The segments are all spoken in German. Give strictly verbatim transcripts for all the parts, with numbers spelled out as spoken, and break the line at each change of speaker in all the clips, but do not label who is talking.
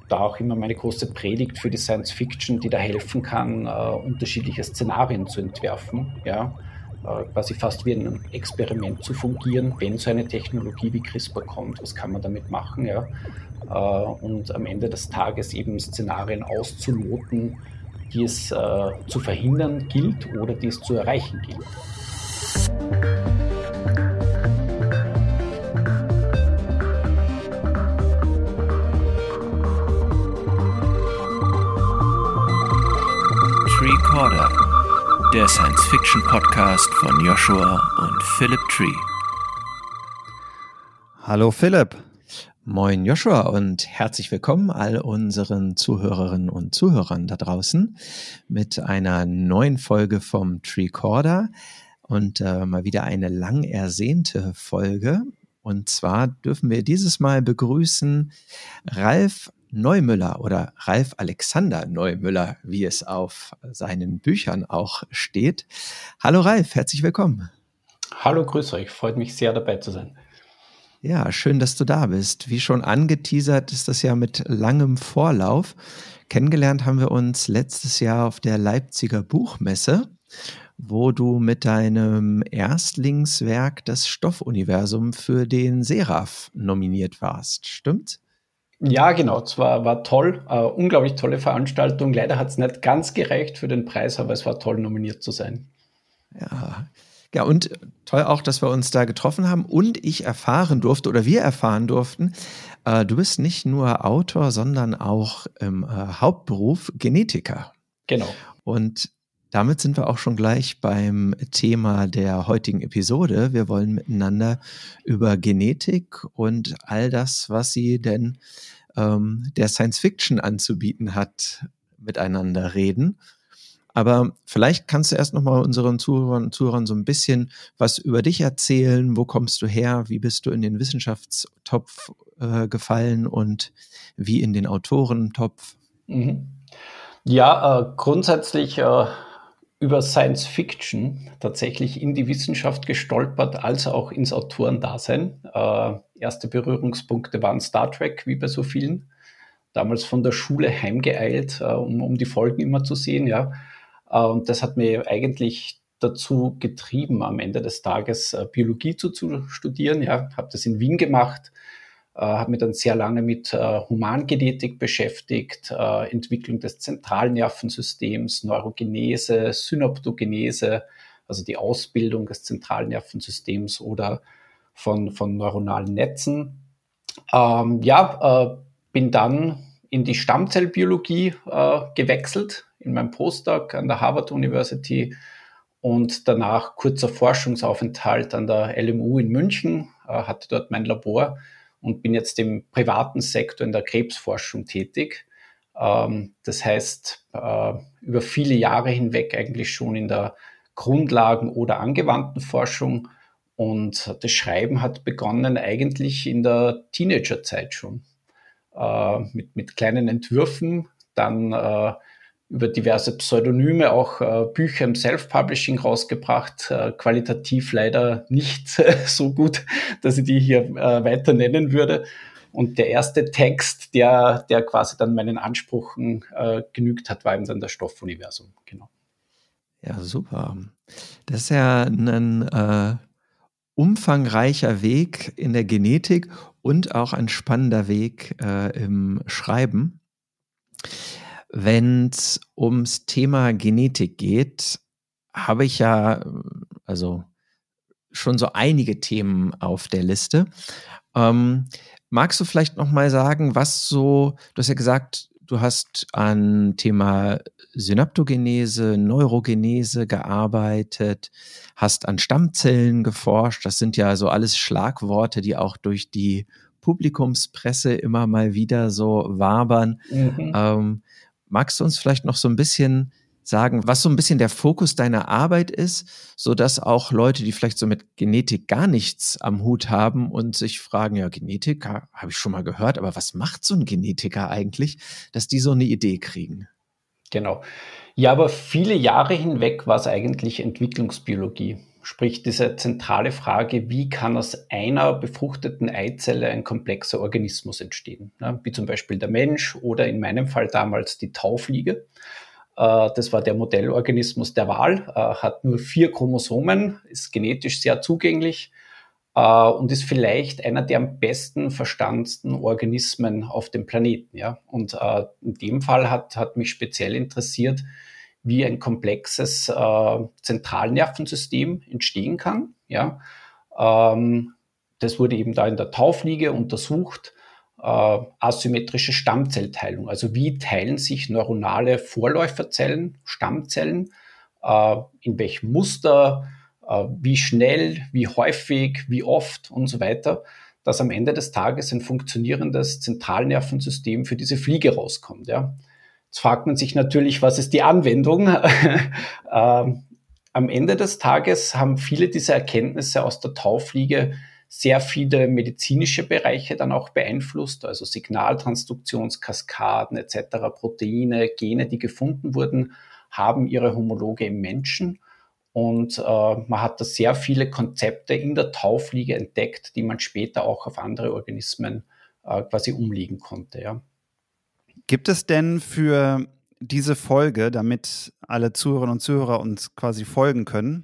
da auch immer meine große Predigt für die Science Fiction, die da helfen kann, äh, unterschiedliche Szenarien zu entwerfen, ja, äh, quasi fast wie ein Experiment zu fungieren, wenn so eine Technologie wie CRISPR kommt, was kann man damit machen, ja, äh, und am Ende des Tages eben Szenarien auszuloten, die es äh, zu verhindern gilt oder die es zu erreichen gilt.
Treecorder, der Science-Fiction-Podcast von Joshua und Philipp Tree.
Hallo Philipp.
Moin Joshua und herzlich willkommen all unseren Zuhörerinnen und Zuhörern da draußen mit einer neuen Folge vom Treecorder und äh, mal wieder eine lang ersehnte Folge. Und zwar dürfen wir dieses Mal begrüßen Ralf Neumüller oder Ralf Alexander Neumüller, wie es auf seinen Büchern auch steht. Hallo Ralf, herzlich willkommen.
Hallo, grüß euch, freut mich sehr dabei zu sein.
Ja, schön, dass du da bist. Wie schon angeteasert, ist das ja mit langem Vorlauf. Kennengelernt haben wir uns letztes Jahr auf der Leipziger Buchmesse, wo du mit deinem Erstlingswerk das Stoffuniversum für den Seraph nominiert warst. Stimmt?
Ja, genau. Es war, war toll, äh, unglaublich tolle Veranstaltung. Leider hat es nicht ganz gereicht für den Preis, aber es war toll, nominiert zu sein.
Ja, ja, und toll auch, dass wir uns da getroffen haben und ich erfahren durfte oder wir erfahren durften, äh, du bist nicht nur Autor, sondern auch im äh, Hauptberuf Genetiker.
Genau.
Und damit sind wir auch schon gleich beim Thema der heutigen Episode. Wir wollen miteinander über Genetik und all das, was sie denn ähm, der Science Fiction anzubieten hat, miteinander reden. Aber vielleicht kannst du erst nochmal unseren Zuhörern und Zuhörern so ein bisschen was über dich erzählen. Wo kommst du her? Wie bist du in den Wissenschaftstopf äh, gefallen und wie in den Autorentopf?
Mhm. Ja, äh, grundsätzlich äh, über Science Fiction tatsächlich in die Wissenschaft gestolpert, als auch ins Autorendasein. Äh, erste Berührungspunkte waren Star Trek, wie bei so vielen. Damals von der Schule heimgeeilt, äh, um, um die Folgen immer zu sehen, ja. Äh, und das hat mir eigentlich dazu getrieben, am Ende des Tages äh, Biologie zu, zu studieren. Ja, habe das in Wien gemacht, äh, habe mich dann sehr lange mit äh, Humangenetik beschäftigt, äh, Entwicklung des Zentralnervensystems, Neurogenese, Synaptogenese, also die Ausbildung des Zentralnervensystems oder von, von neuronalen Netzen. Ähm, ja, äh, bin dann in die Stammzellbiologie äh, gewechselt, in meinem Postdoc an der Harvard University und danach kurzer Forschungsaufenthalt an der L M U in München, äh, hatte dort mein Labor und bin jetzt im privaten Sektor in der Krebsforschung tätig. Ähm, das heißt, äh, über viele Jahre hinweg eigentlich schon in der Grundlagen- oder angewandten Forschung. Und das Schreiben hat begonnen eigentlich in der Teenagerzeit schon. Äh, mit, mit kleinen Entwürfen, dann äh, über diverse Pseudonyme auch äh, Bücher im Self-Publishing rausgebracht, äh, qualitativ leider nicht so gut, dass ich die hier äh, weiter nennen würde. Und der erste Text, der, der quasi dann meinen Ansprüchen äh, genügt hat, war eben dann das Stoffuniversum. Genau.
Ja, super. Das ist ja ein äh, umfangreicher Weg in der Genetik und auch ein spannender Weg äh, im Schreiben. Wenn es ums Thema Genetik geht, habe ich ja also schon so einige Themen auf der Liste. Ähm, magst du vielleicht noch mal sagen, was so, du hast ja gesagt, du hast an Thema Synaptogenese, Neurogenese gearbeitet, hast an Stammzellen geforscht. Das sind ja so alles Schlagworte, die auch durch die Publikumspresse immer mal wieder so wabern. Mhm. Ähm, magst du uns vielleicht noch so ein bisschen sagen, was so ein bisschen der Fokus deiner Arbeit ist, sodass auch Leute, die vielleicht so mit Genetik gar nichts am Hut haben und sich fragen, ja, Genetik habe ich schon mal gehört, aber was macht so ein Genetiker eigentlich, dass die so eine Idee kriegen?
Genau. Ja, aber viele Jahre hinweg war es eigentlich Entwicklungsbiologie. sprich diese zentrale Frage, wie kann aus einer befruchteten Eizelle ein komplexer Organismus entstehen, ne? Wie zum Beispiel der Mensch oder in meinem Fall damals die Taufliege. Äh, das war der Modellorganismus der Wahl, äh, hat nur vier Chromosomen, ist genetisch sehr zugänglich äh, und ist vielleicht einer der am besten verstandensten Organismen auf dem Planeten. Ja? Und äh, in dem Fall hat, hat mich speziell interessiert, wie ein komplexes äh, Zentralnervensystem entstehen kann. Ja? Ähm, das wurde eben da in der Taufliege untersucht. Äh, asymmetrische Stammzellteilung, also wie teilen sich neuronale Vorläuferzellen, Stammzellen, äh, in welchem Muster, äh, wie schnell, wie häufig, wie oft und so weiter, dass am Ende des Tages ein funktionierendes Zentralnervensystem für diese Fliege rauskommt. Ja? Jetzt fragt man sich natürlich, was ist die Anwendung? ähm, am Ende des Tages haben viele dieser Erkenntnisse aus der Taufliege sehr viele medizinische Bereiche dann auch beeinflusst, also Signaltransduktionskaskaden et cetera, Proteine, Gene, die gefunden wurden, haben ihre Homologe im Menschen. Und äh, man hat da sehr viele Konzepte in der Taufliege entdeckt, die man später auch auf andere Organismen äh, quasi umlegen konnte. Ja.
Gibt es denn für diese Folge, damit alle Zuhörerinnen und Zuhörer uns quasi folgen können,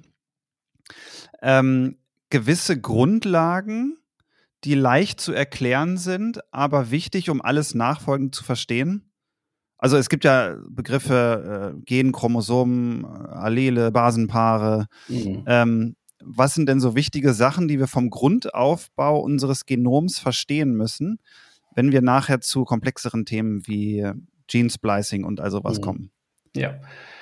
ähm, gewisse Grundlagen, die leicht zu erklären sind, aber wichtig, um alles nachfolgend zu verstehen? Also es gibt ja Begriffe äh, Gen, Chromosomen, Allele, Basenpaare. Mhm. Ähm, was sind denn so wichtige Sachen, die wir vom Grundaufbau unseres Genoms verstehen müssen, wenn wir nachher zu komplexeren Themen wie Gene Splicing und all sowas mhm. kommen?
Ja.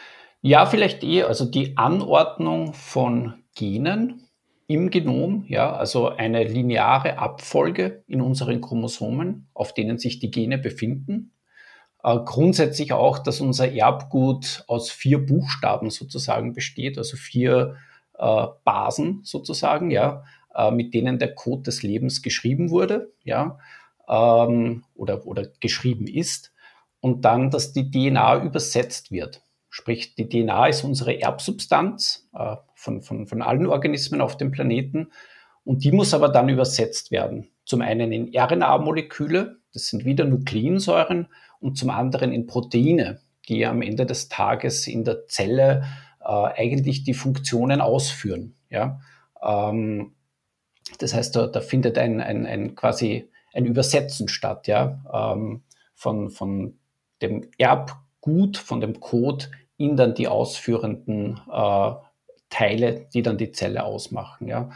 ja, vielleicht eh, also die Anordnung von Genen im Genom, ja, also eine lineare Abfolge in unseren Chromosomen, auf denen sich die Gene befinden. Äh, grundsätzlich auch, dass unser Erbgut aus vier Buchstaben sozusagen besteht, also vier äh, Basen sozusagen, ja, äh, mit denen der Code des Lebens geschrieben wurde, ja, ähm, oder, oder geschrieben ist. Und dann, dass die D N A übersetzt wird. Sprich, die D N A ist unsere Erbsubstanz äh, von, von, von allen Organismen auf dem Planeten. Und die muss aber dann übersetzt werden. Zum einen in R N A-Moleküle, das sind wieder Nukleinsäuren, und zum anderen in Proteine, die am Ende des Tages in der Zelle äh, eigentlich die Funktionen ausführen. Ja? Ähm, das heißt, da, da findet ein, ein, ein quasi ein Übersetzen statt, ja? ähm, von, von dem Erbgut, von dem Code in dann die ausführenden äh, Teile, die dann die Zelle ausmachen. Ja?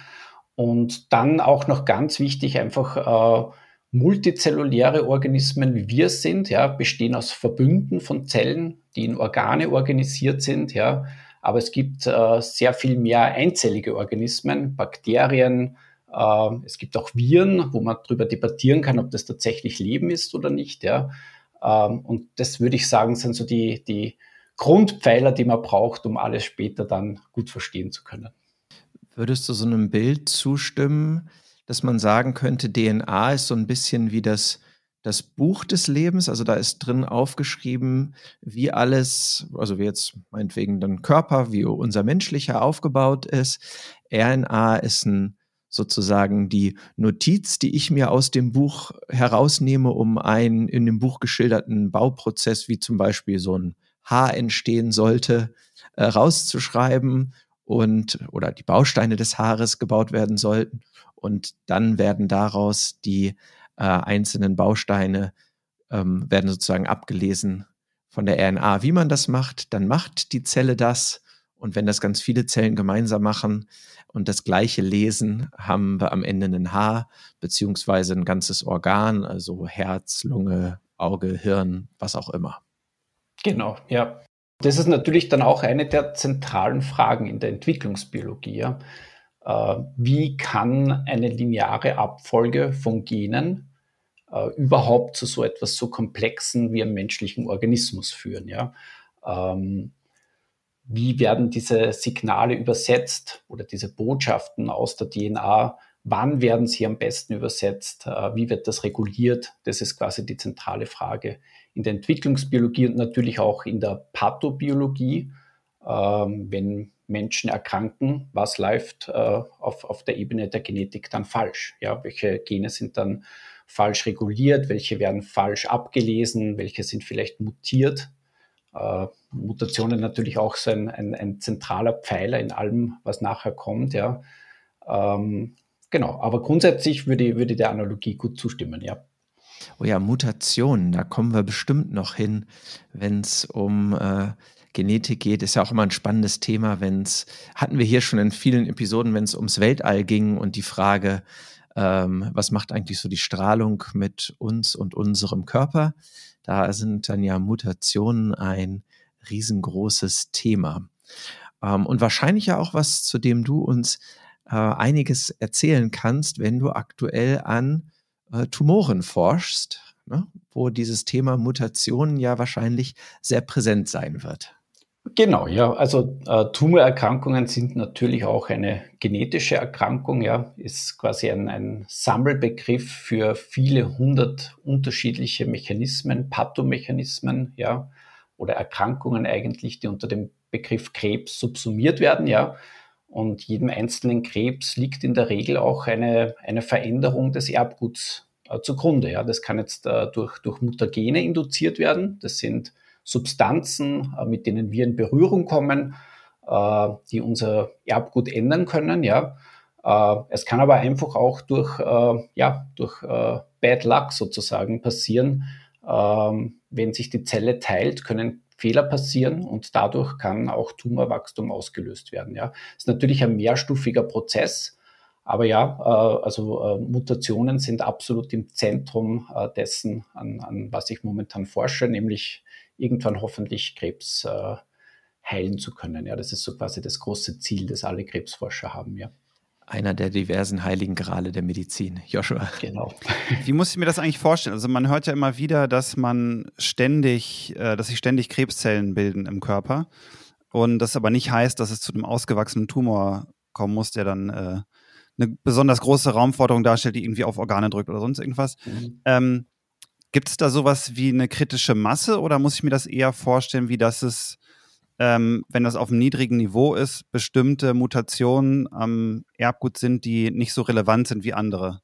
Und dann auch noch ganz wichtig, einfach äh, multizelluläre Organismen, wie wir es sind, ja, bestehen aus Verbünden von Zellen, die in Organe organisiert sind. Ja? Aber es gibt äh, sehr viel mehr einzellige Organismen, Bakterien, äh, es gibt auch Viren, wo man darüber debattieren kann, ob das tatsächlich Leben ist oder nicht. Ja? Ähm, und das würde ich sagen, sind so die, die Grundpfeiler, die man braucht, um alles später dann gut verstehen zu können.
Würdest du so einem Bild zustimmen, dass man sagen könnte, D N A ist so ein bisschen wie das, das Buch des Lebens? Also da ist drin aufgeschrieben, wie alles, also wie jetzt meinetwegen dann Körper, wie unser menschlicher aufgebaut ist. R N A ist ein sozusagen die Notiz, die ich mir aus dem Buch herausnehme, um einen in dem Buch geschilderten Bauprozess, wie zum Beispiel so ein Haar entstehen sollte, äh, rauszuschreiben und oder die Bausteine des Haares gebaut werden sollten. Und dann werden daraus die äh, einzelnen Bausteine ähm, werden sozusagen abgelesen von der R N A. Wie man das macht, dann macht die Zelle das. Und wenn das ganz viele Zellen gemeinsam machen und das Gleiche lesen, haben wir am Ende ein Haar beziehungsweise ein ganzes Organ, also Herz, Lunge, Auge, Hirn, was auch immer.
Genau, ja. Das ist natürlich dann auch eine der zentralen Fragen in der Entwicklungsbiologie. Ja. Äh, wie kann eine lineare Abfolge von Genen äh, überhaupt zu so etwas so Komplexen wie einem menschlichen Organismus führen? Ja. Ähm, wie werden diese Signale übersetzt oder diese Botschaften aus der D N A? Wann werden sie am besten übersetzt? Äh, wie wird das reguliert? Das ist quasi die zentrale Frage in der Entwicklungsbiologie und natürlich auch in der Pathobiologie. Ähm, wenn Menschen erkranken, was läuft äh, auf, auf der Ebene der Genetik dann falsch? Ja, welche Gene sind dann falsch reguliert, welche werden falsch abgelesen, welche sind vielleicht mutiert? Äh, Mutationen natürlich auch so ein, ein, ein zentraler Pfeiler in allem, was nachher kommt. Ja. Ähm, genau, aber grundsätzlich würde, würde der Analogie gut zustimmen, ja.
Oh ja, Mutationen, da kommen wir bestimmt noch hin, wenn es um äh, Genetik geht. Ist ja auch immer ein spannendes Thema, wenn es, hatten wir hier schon in vielen Episoden, wenn es ums Weltall ging und die Frage, ähm, was macht eigentlich so die Strahlung mit uns und unserem Körper? Da sind dann ja Mutationen ein riesengroßes Thema. Ähm, und wahrscheinlich ja auch was, zu dem du uns äh, einiges erzählen kannst, wenn du aktuell an äh, Tumoren forschst, ne? Wo dieses Thema Mutationen ja wahrscheinlich sehr präsent sein wird.
Genau, ja. Also äh, Tumorerkrankungen sind natürlich auch eine genetische Erkrankung, ja, ist quasi ein, ein Sammelbegriff für viele hundert unterschiedliche Mechanismen, Pathomechanismen, ja, oder Erkrankungen eigentlich, die unter dem Begriff Krebs subsumiert werden, ja. Und jedem einzelnen Krebs liegt in der Regel auch eine, eine Veränderung des Erbguts äh, zugrunde. Ja. Das kann jetzt äh, durch, durch Mutagene induziert werden. Das sind Substanzen, äh, mit denen wir in Berührung kommen, äh, die unser Erbgut ändern können. Ja. Äh, es kann aber einfach auch durch, äh, ja, durch äh, Bad Luck sozusagen passieren. Ähm, wenn sich die Zelle teilt, können Fehler passieren und dadurch kann auch Tumorwachstum ausgelöst werden. Ja. Das ist natürlich ein mehrstufiger Prozess, aber ja, äh, also äh, Mutationen sind absolut im Zentrum äh, dessen, an, an was ich momentan forsche, nämlich irgendwann hoffentlich Krebs äh, heilen zu können. Ja, das ist so quasi das große Ziel, das alle Krebsforscher haben. Ja.
Einer der diversen heiligen Grale der Medizin. Joshua.
Genau.
Wie muss ich mir das eigentlich vorstellen? Also man hört ja immer wieder, dass man ständig, äh, dass sich ständig Krebszellen bilden im Körper und das aber nicht heißt, dass es zu einem ausgewachsenen Tumor kommen muss, der dann äh, eine besonders große Raumforderung darstellt, die irgendwie auf Organe drückt oder sonst irgendwas. Mhm. Ähm, gibt es da sowas wie eine kritische Masse oder muss ich mir das eher vorstellen, wie dass es Ähm, wenn das auf einem niedrigen Niveau ist, bestimmte Mutationen am Erbgut sind, die nicht so relevant sind wie andere?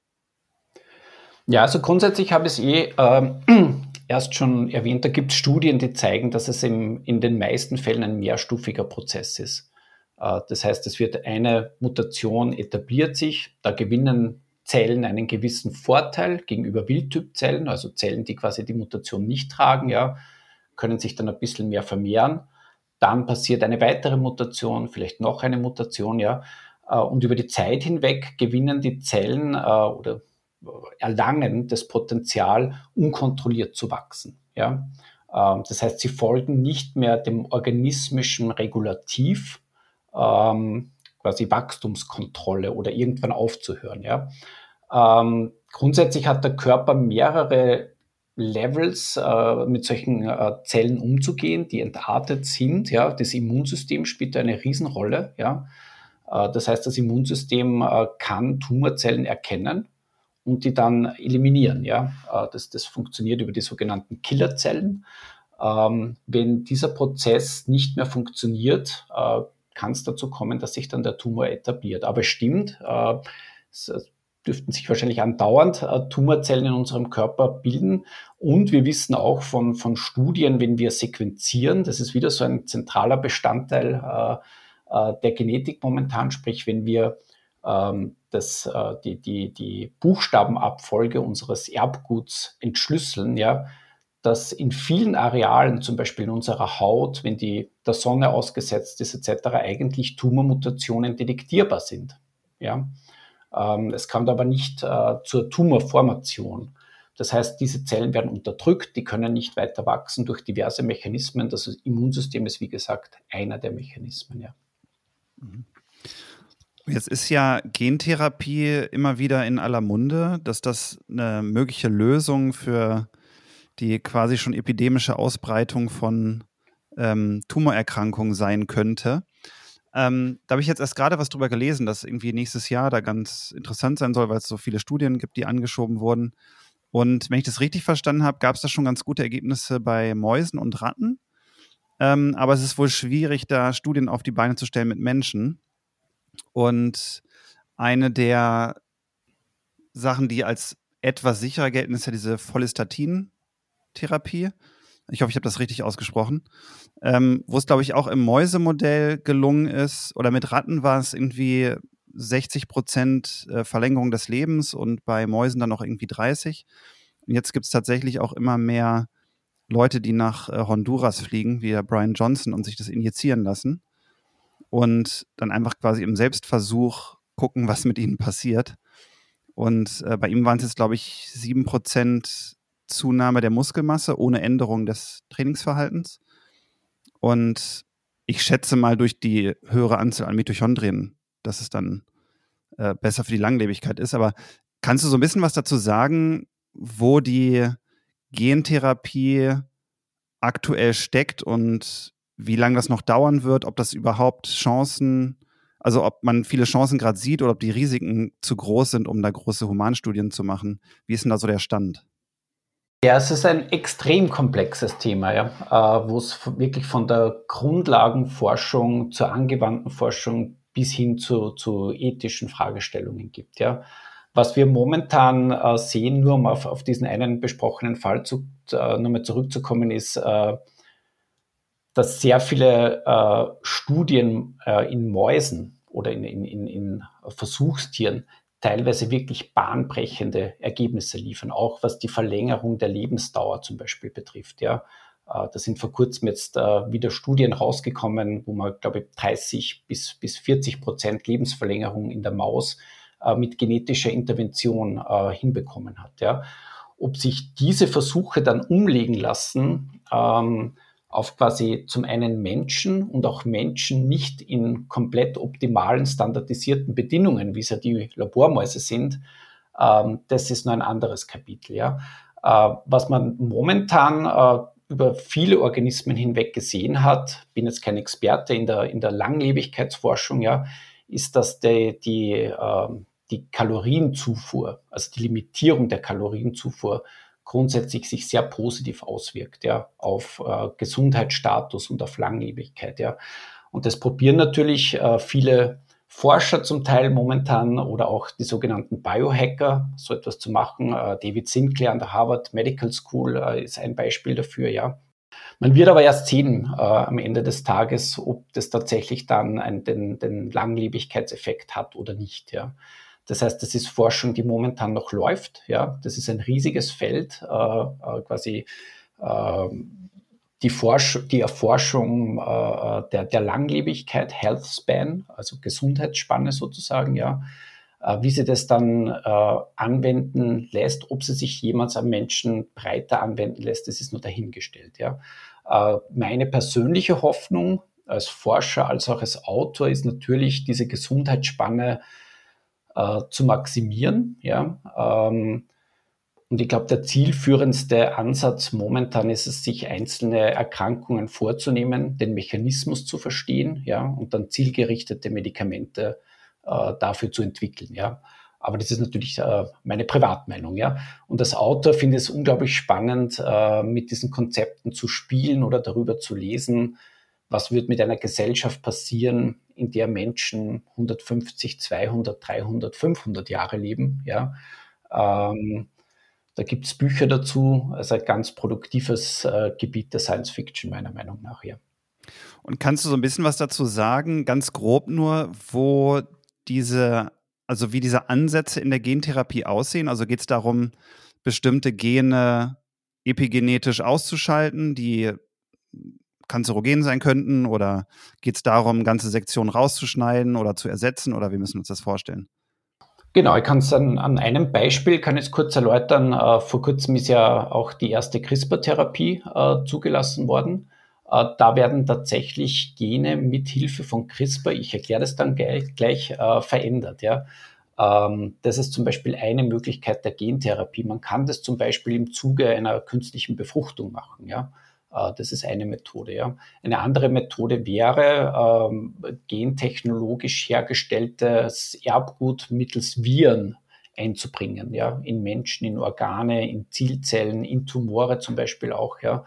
Ja, also grundsätzlich habe ich es eh ähm, erst schon erwähnt, da gibt es Studien, die zeigen, dass es im, in den meisten Fällen ein mehrstufiger Prozess ist. Äh, das heißt, es wird eine Mutation etabliert sich, da gewinnen Zellen einen gewissen Vorteil gegenüber Wildtypzellen, also Zellen, die quasi die Mutation nicht tragen, ja, können sich dann ein bisschen mehr vermehren. Dann passiert eine weitere Mutation, vielleicht noch eine Mutation, ja. Und über die Zeit hinweg gewinnen die Zellen äh, oder erlangen das Potenzial, unkontrolliert zu wachsen. Ja. Äh, das heißt, sie folgen nicht mehr dem organismischen Regulativ, ähm, quasi Wachstumskontrolle oder irgendwann aufzuhören. Ja. Ähm, grundsätzlich hat der Körper mehrere Levels äh, mit solchen äh, Zellen umzugehen, die entartet sind. Ja. Das Immunsystem spielt eine Riesenrolle. Ja. Äh, das heißt, das Immunsystem äh, kann Tumorzellen erkennen und die dann eliminieren. Ja. Äh, das, das funktioniert über die sogenannten Killerzellen. Ähm, wenn dieser Prozess nicht mehr funktioniert, äh, kann es dazu kommen, dass sich dann der Tumor etabliert. Aber es stimmt, äh, es, dürften sich wahrscheinlich andauernd äh, Tumorzellen in unserem Körper bilden. Und wir wissen auch von, von Studien, wenn wir sequenzieren, das ist wieder so ein zentraler Bestandteil äh, äh, der Genetik momentan, sprich, wenn wir ähm, das, äh, die, die, die Buchstabenabfolge unseres Erbguts entschlüsseln, ja, dass in vielen Arealen, zum Beispiel in unserer Haut, wenn die der Sonne ausgesetzt ist et cetera, eigentlich Tumormutationen detektierbar sind. Ja. Es kommt aber nicht äh, zur Tumorformation. Das heißt, diese Zellen werden unterdrückt, die können nicht weiter wachsen durch diverse Mechanismen. Das Immunsystem ist, wie gesagt, einer der Mechanismen. Ja.
Jetzt ist ja Gentherapie immer wieder in aller Munde, dass das eine mögliche Lösung für die quasi schon epidemische Ausbreitung von ähm, Tumorerkrankungen sein könnte. Ähm, da habe ich jetzt erst gerade was drüber gelesen, dass irgendwie nächstes Jahr da ganz interessant sein soll, weil es so viele Studien gibt, die angeschoben wurden. Und wenn ich das richtig verstanden habe, gab es da schon ganz gute Ergebnisse bei Mäusen und Ratten. ähm, aber es ist wohl schwierig, da Studien auf die Beine zu stellen mit Menschen. Und eine der Sachen, die als etwas sicherer gelten, ist ja diese Follistatin-Therapie. Ich hoffe, ich habe das richtig ausgesprochen. Ähm, wo es, glaube ich, auch im Mäusemodell gelungen ist, oder mit Ratten war es irgendwie sechzig Prozent Verlängerung des Lebens und bei Mäusen dann auch irgendwie dreißig. Und jetzt gibt es tatsächlich auch immer mehr Leute, die nach äh, Honduras fliegen, wie der Brian Johnson, und sich das injizieren lassen. Und dann einfach quasi im Selbstversuch gucken, was mit ihnen passiert. Und äh, bei ihm waren es jetzt, glaube ich, sieben Prozent Zunahme der Muskelmasse ohne Änderung des Trainingsverhaltens. Und ich schätze mal durch die höhere Anzahl an Mitochondrien, dass es dann äh, besser für die Langlebigkeit ist. Aber kannst du so ein bisschen was dazu sagen, wo die Gentherapie aktuell steckt und wie lange das noch dauern wird, ob das überhaupt Chancen, also ob man viele Chancen gerade sieht oder ob die Risiken zu groß sind, um da große Humanstudien zu machen? Wie ist denn da so der Stand?
Ja, es ist ein extrem komplexes Thema, ja, äh, wo es wirklich von der Grundlagenforschung zur angewandten Forschung bis hin zu, zu ethischen Fragestellungen gibt. Ja. Was wir momentan äh, sehen, nur um auf, auf diesen einen besprochenen Fall zu, äh, nochmal zurückzukommen, ist, äh, dass sehr viele äh, Studien äh, in Mäusen oder in, in, in, in Versuchstieren teilweise wirklich bahnbrechende Ergebnisse liefern, auch was die Verlängerung der Lebensdauer zum Beispiel betrifft. Ja. Äh, da sind vor kurzem jetzt äh, wieder Studien rausgekommen, wo man, glaube ich, dreißig bis, bis vierzig Prozent Lebensverlängerung in der Maus äh, mit genetischer Intervention äh, hinbekommen hat. Ja. Ob sich diese Versuche dann umlegen lassen, ähm, auf quasi zum einen Menschen und auch Menschen nicht in komplett optimalen, standardisierten Bedingungen, wie es ja die Labormäuse sind, ähm, das ist nur ein anderes Kapitel. Ja. Äh, was man momentan äh, über viele Organismen hinweg gesehen hat, bin jetzt kein Experte in der, in der Langlebigkeitsforschung, ja, ist, dass die, die, äh, die Kalorienzufuhr, also die Limitierung der Kalorienzufuhr, grundsätzlich sich sehr positiv auswirkt, ja, auf äh, Gesundheitsstatus und auf Langlebigkeit, ja. Und das probieren natürlich äh, viele Forscher zum Teil momentan oder auch die sogenannten Biohacker, so etwas zu machen. Äh, David Sinclair an der Harvard Medical School äh, ist ein Beispiel dafür, ja. Man wird aber erst sehen äh, am Ende des Tages, ob das tatsächlich dann einen, den, den Langlebigkeitseffekt hat oder nicht, ja. Das heißt, das ist Forschung, die momentan noch läuft. Ja, das ist ein riesiges Feld, äh, äh, quasi äh, die, Forsch- die Erforschung äh, der, der Langlebigkeit, Health Span, also Gesundheitsspanne sozusagen. Ja, äh, wie sie das dann äh, anwenden lässt, ob sie sich jemals am Menschen breiter anwenden lässt, das ist nur dahingestellt. Ja, äh, meine persönliche Hoffnung als Forscher als auch als Autor ist natürlich diese Gesundheitsspanne Äh, zu maximieren. Ja. Ähm, und ich glaube, der zielführendste Ansatz momentan ist es, sich einzelne Erkrankungen vorzunehmen, den Mechanismus zu verstehen, ja, und dann zielgerichtete Medikamente äh, dafür zu entwickeln. Ja. Aber das ist natürlich äh, meine Privatmeinung. Ja. Und als Autor finde ich es unglaublich spannend, äh, mit diesen Konzepten zu spielen oder darüber zu lesen, was wird mit einer Gesellschaft passieren, in der Menschen hundertfünfzig, zweihundert, dreihundert, fünfhundert Jahre leben. Ja? Ähm, da gibt es Bücher dazu, also ein ganz produktives äh, Gebiet der Science Fiction, meiner Meinung nach. Ja.
Und kannst du so ein bisschen was dazu sagen, ganz grob nur, wo diese, also wie diese Ansätze in der Gentherapie aussehen? Also geht es darum, bestimmte Gene epigenetisch auszuschalten, die kanzerogen sein könnten, oder geht es darum, ganze Sektionen rauszuschneiden oder zu ersetzen, oder wie müssen wir uns das vorstellen?
Genau, ich kann es an, an einem Beispiel, kann ich es kurz erläutern. Äh, vor kurzem ist ja auch die erste CRISPR-Therapie äh, zugelassen worden. Äh, da werden tatsächlich Gene mit Hilfe von CRISPR, ich erkläre das dann gleich, gleich äh, verändert. Ja. Ähm, das ist zum Beispiel eine Möglichkeit der Gentherapie. Man kann das zum Beispiel im Zuge einer künstlichen Befruchtung machen. Ja. Das ist eine Methode. Ja. Eine andere Methode wäre, ähm, gentechnologisch hergestelltes Erbgut mittels Viren einzubringen, ja, in Menschen, in Organe, in Zielzellen, in Tumore zum Beispiel auch. Ja.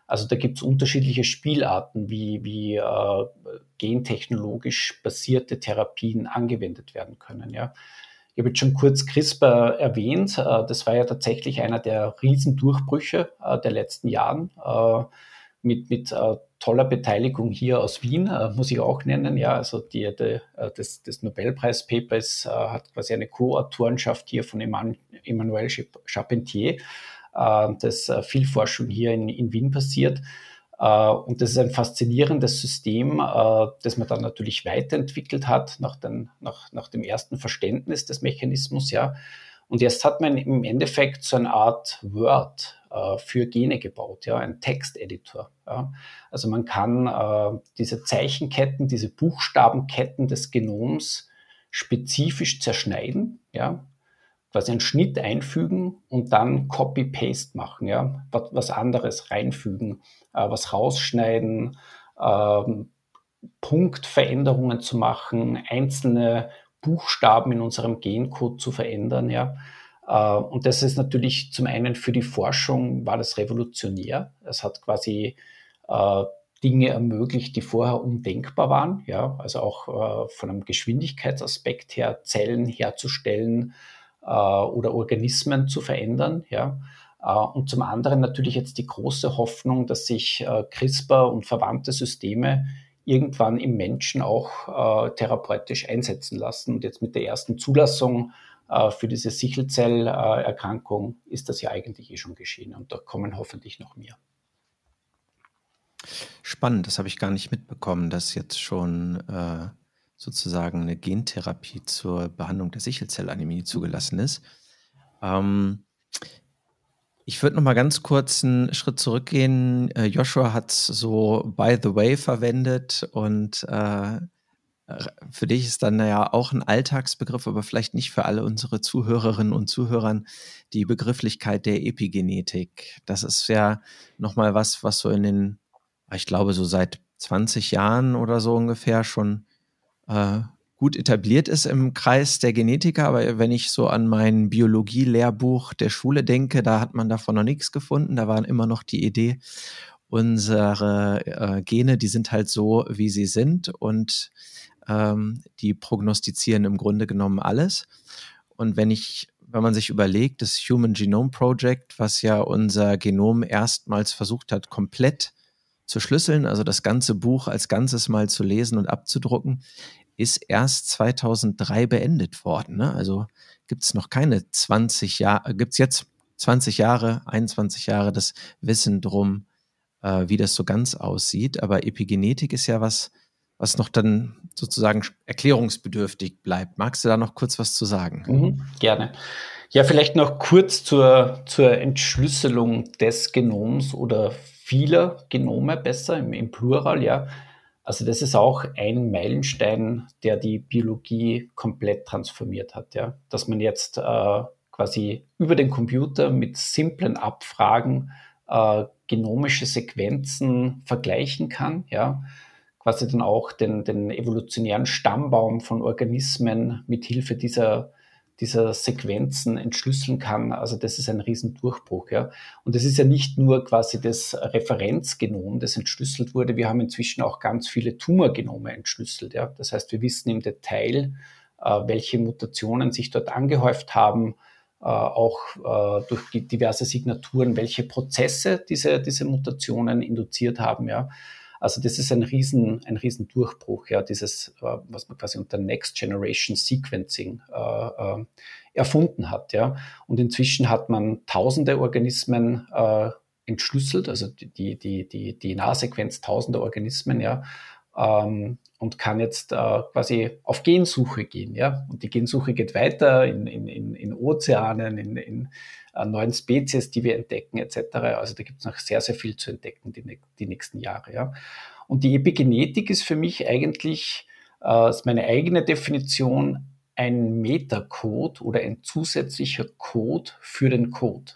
Also da gibt es unterschiedliche Spielarten, wie, wie äh, gentechnologisch basierte Therapien angewendet werden können. Ja. Ich habe jetzt schon kurz CRISPR erwähnt. Äh, das war ja tatsächlich einer der Riesendurchbrüche äh, der letzten Jahren äh, mit, mit äh, toller Beteiligung hier aus Wien, äh, muss ich auch nennen. Ja, also die, die, das, das Nobelpreis-Papers äh, hat quasi eine Co-Autorenschaft hier von Emmanuel Charpentier, äh, dass äh, viel Forschung hier in, in Wien passiert. Uh, und das ist ein faszinierendes System, uh, das man dann natürlich weiterentwickelt hat nach, den, nach, nach dem ersten Verständnis des Mechanismus. Ja. Und jetzt hat man im Endeffekt so eine Art Word uh, für Gene gebaut, ja, ein Texteditor. Ja. Also man kann uh, diese Zeichenketten, diese Buchstabenketten des Genoms spezifisch zerschneiden, ja, quasi einen Schnitt einfügen und dann Copy-Paste machen, ja, was, was anderes reinfügen, äh, was rausschneiden, ähm, Punktveränderungen zu machen, einzelne Buchstaben in unserem Gencode zu verändern, ja. Äh, und das ist natürlich zum einen für die Forschung war das revolutionär. Es hat quasi äh, Dinge ermöglicht, die vorher undenkbar waren, ja, also auch äh, von einem Geschwindigkeitsaspekt her Zellen herzustellen, oder Organismen zu verändern. Ja. Und zum anderen natürlich jetzt die große Hoffnung, dass sich CRISPR und verwandte Systeme irgendwann im Menschen auch therapeutisch einsetzen lassen. Und jetzt mit der ersten Zulassung für diese Sichelzellerkrankung ist das ja eigentlich eh schon geschehen. Und da kommen hoffentlich noch mehr.
Spannend, das habe ich gar nicht mitbekommen, dass jetzt schon äh sozusagen eine Gentherapie zur Behandlung der Sichelzellanämie zugelassen ist. Ähm, ich würde noch mal ganz kurz einen Schritt zurückgehen. Äh, Joshua hat so by the way verwendet und äh, für dich ist dann ja auch ein Alltagsbegriff, aber vielleicht nicht für alle unsere Zuhörerinnen und Zuhörern, die Begrifflichkeit der Epigenetik. Das ist ja noch mal was, was so in den, ich glaube so seit zwanzig Jahren oder so ungefähr schon gut etabliert ist im Kreis der Genetiker, aber wenn ich so an mein Biologie-Lehrbuch der Schule denke, da hat man davon noch nichts gefunden. Da war immer noch die Idee, unsere äh, Gene, die sind halt so, wie sie sind und ähm, die prognostizieren im Grunde genommen alles. Und wenn ich, wenn man sich überlegt, das Human Genome Project, was ja unser Genom erstmals versucht hat, komplett zu schlüsseln, also das ganze Buch als Ganzes mal zu lesen und abzudrucken, ist erst zweitausenddrei beendet worden. Ne? Also gibt es noch keine zwanzig Jahre, gibt es jetzt zwanzig Jahre, einundzwanzig Jahre das Wissen drum, äh, wie das so ganz aussieht. Aber Epigenetik ist ja was, was noch dann sozusagen erklärungsbedürftig bleibt. Magst du da noch kurz was zu sagen?
Mhm, gerne. Ja, vielleicht noch kurz zur, zur Entschlüsselung des Genoms oder vieler Genome besser, im, im Plural, ja. Also das ist auch ein Meilenstein, der die Biologie komplett transformiert hat, ja. Dass man jetzt äh, quasi über den Computer mit simplen Abfragen äh, genomische Sequenzen vergleichen kann, ja. Quasi dann auch den, den evolutionären Stammbaum von Organismen mit Hilfe dieser dieser Sequenzen entschlüsseln kann. Also das ist ein Riesendurchbruch. Ja. Und das ist ja nicht nur quasi das Referenzgenom, das entschlüsselt wurde. Wir haben inzwischen auch ganz viele Tumorgenome entschlüsselt. Ja. Das heißt, wir wissen im Detail, äh, welche Mutationen sich dort angehäuft haben, äh, auch äh, durch die diverse Signaturen, welche Prozesse diese, diese Mutationen induziert haben. Ja. Also das ist ein riesen, ein riesen Durchbruch, ja, dieses, äh, was man quasi unter Next Generation Sequencing äh, äh, erfunden hat, ja. Und inzwischen hat man tausende Organismen äh, entschlüsselt, also die, die, die, die D N A-Sequenz tausender Organismen, ja, ähm, und kann jetzt äh, quasi auf Gensuche gehen, ja. Und die Gensuche geht weiter in, in, in, in Ozeanen, in, in äh, neuen Spezies, die wir entdecken, et cetera. Also da gibt es noch sehr, sehr viel zu entdecken die, die nächsten Jahre, ja. Und die Epigenetik ist für mich eigentlich, äh, ist meine eigene Definition, ein Metacode oder ein zusätzlicher Code für den Code.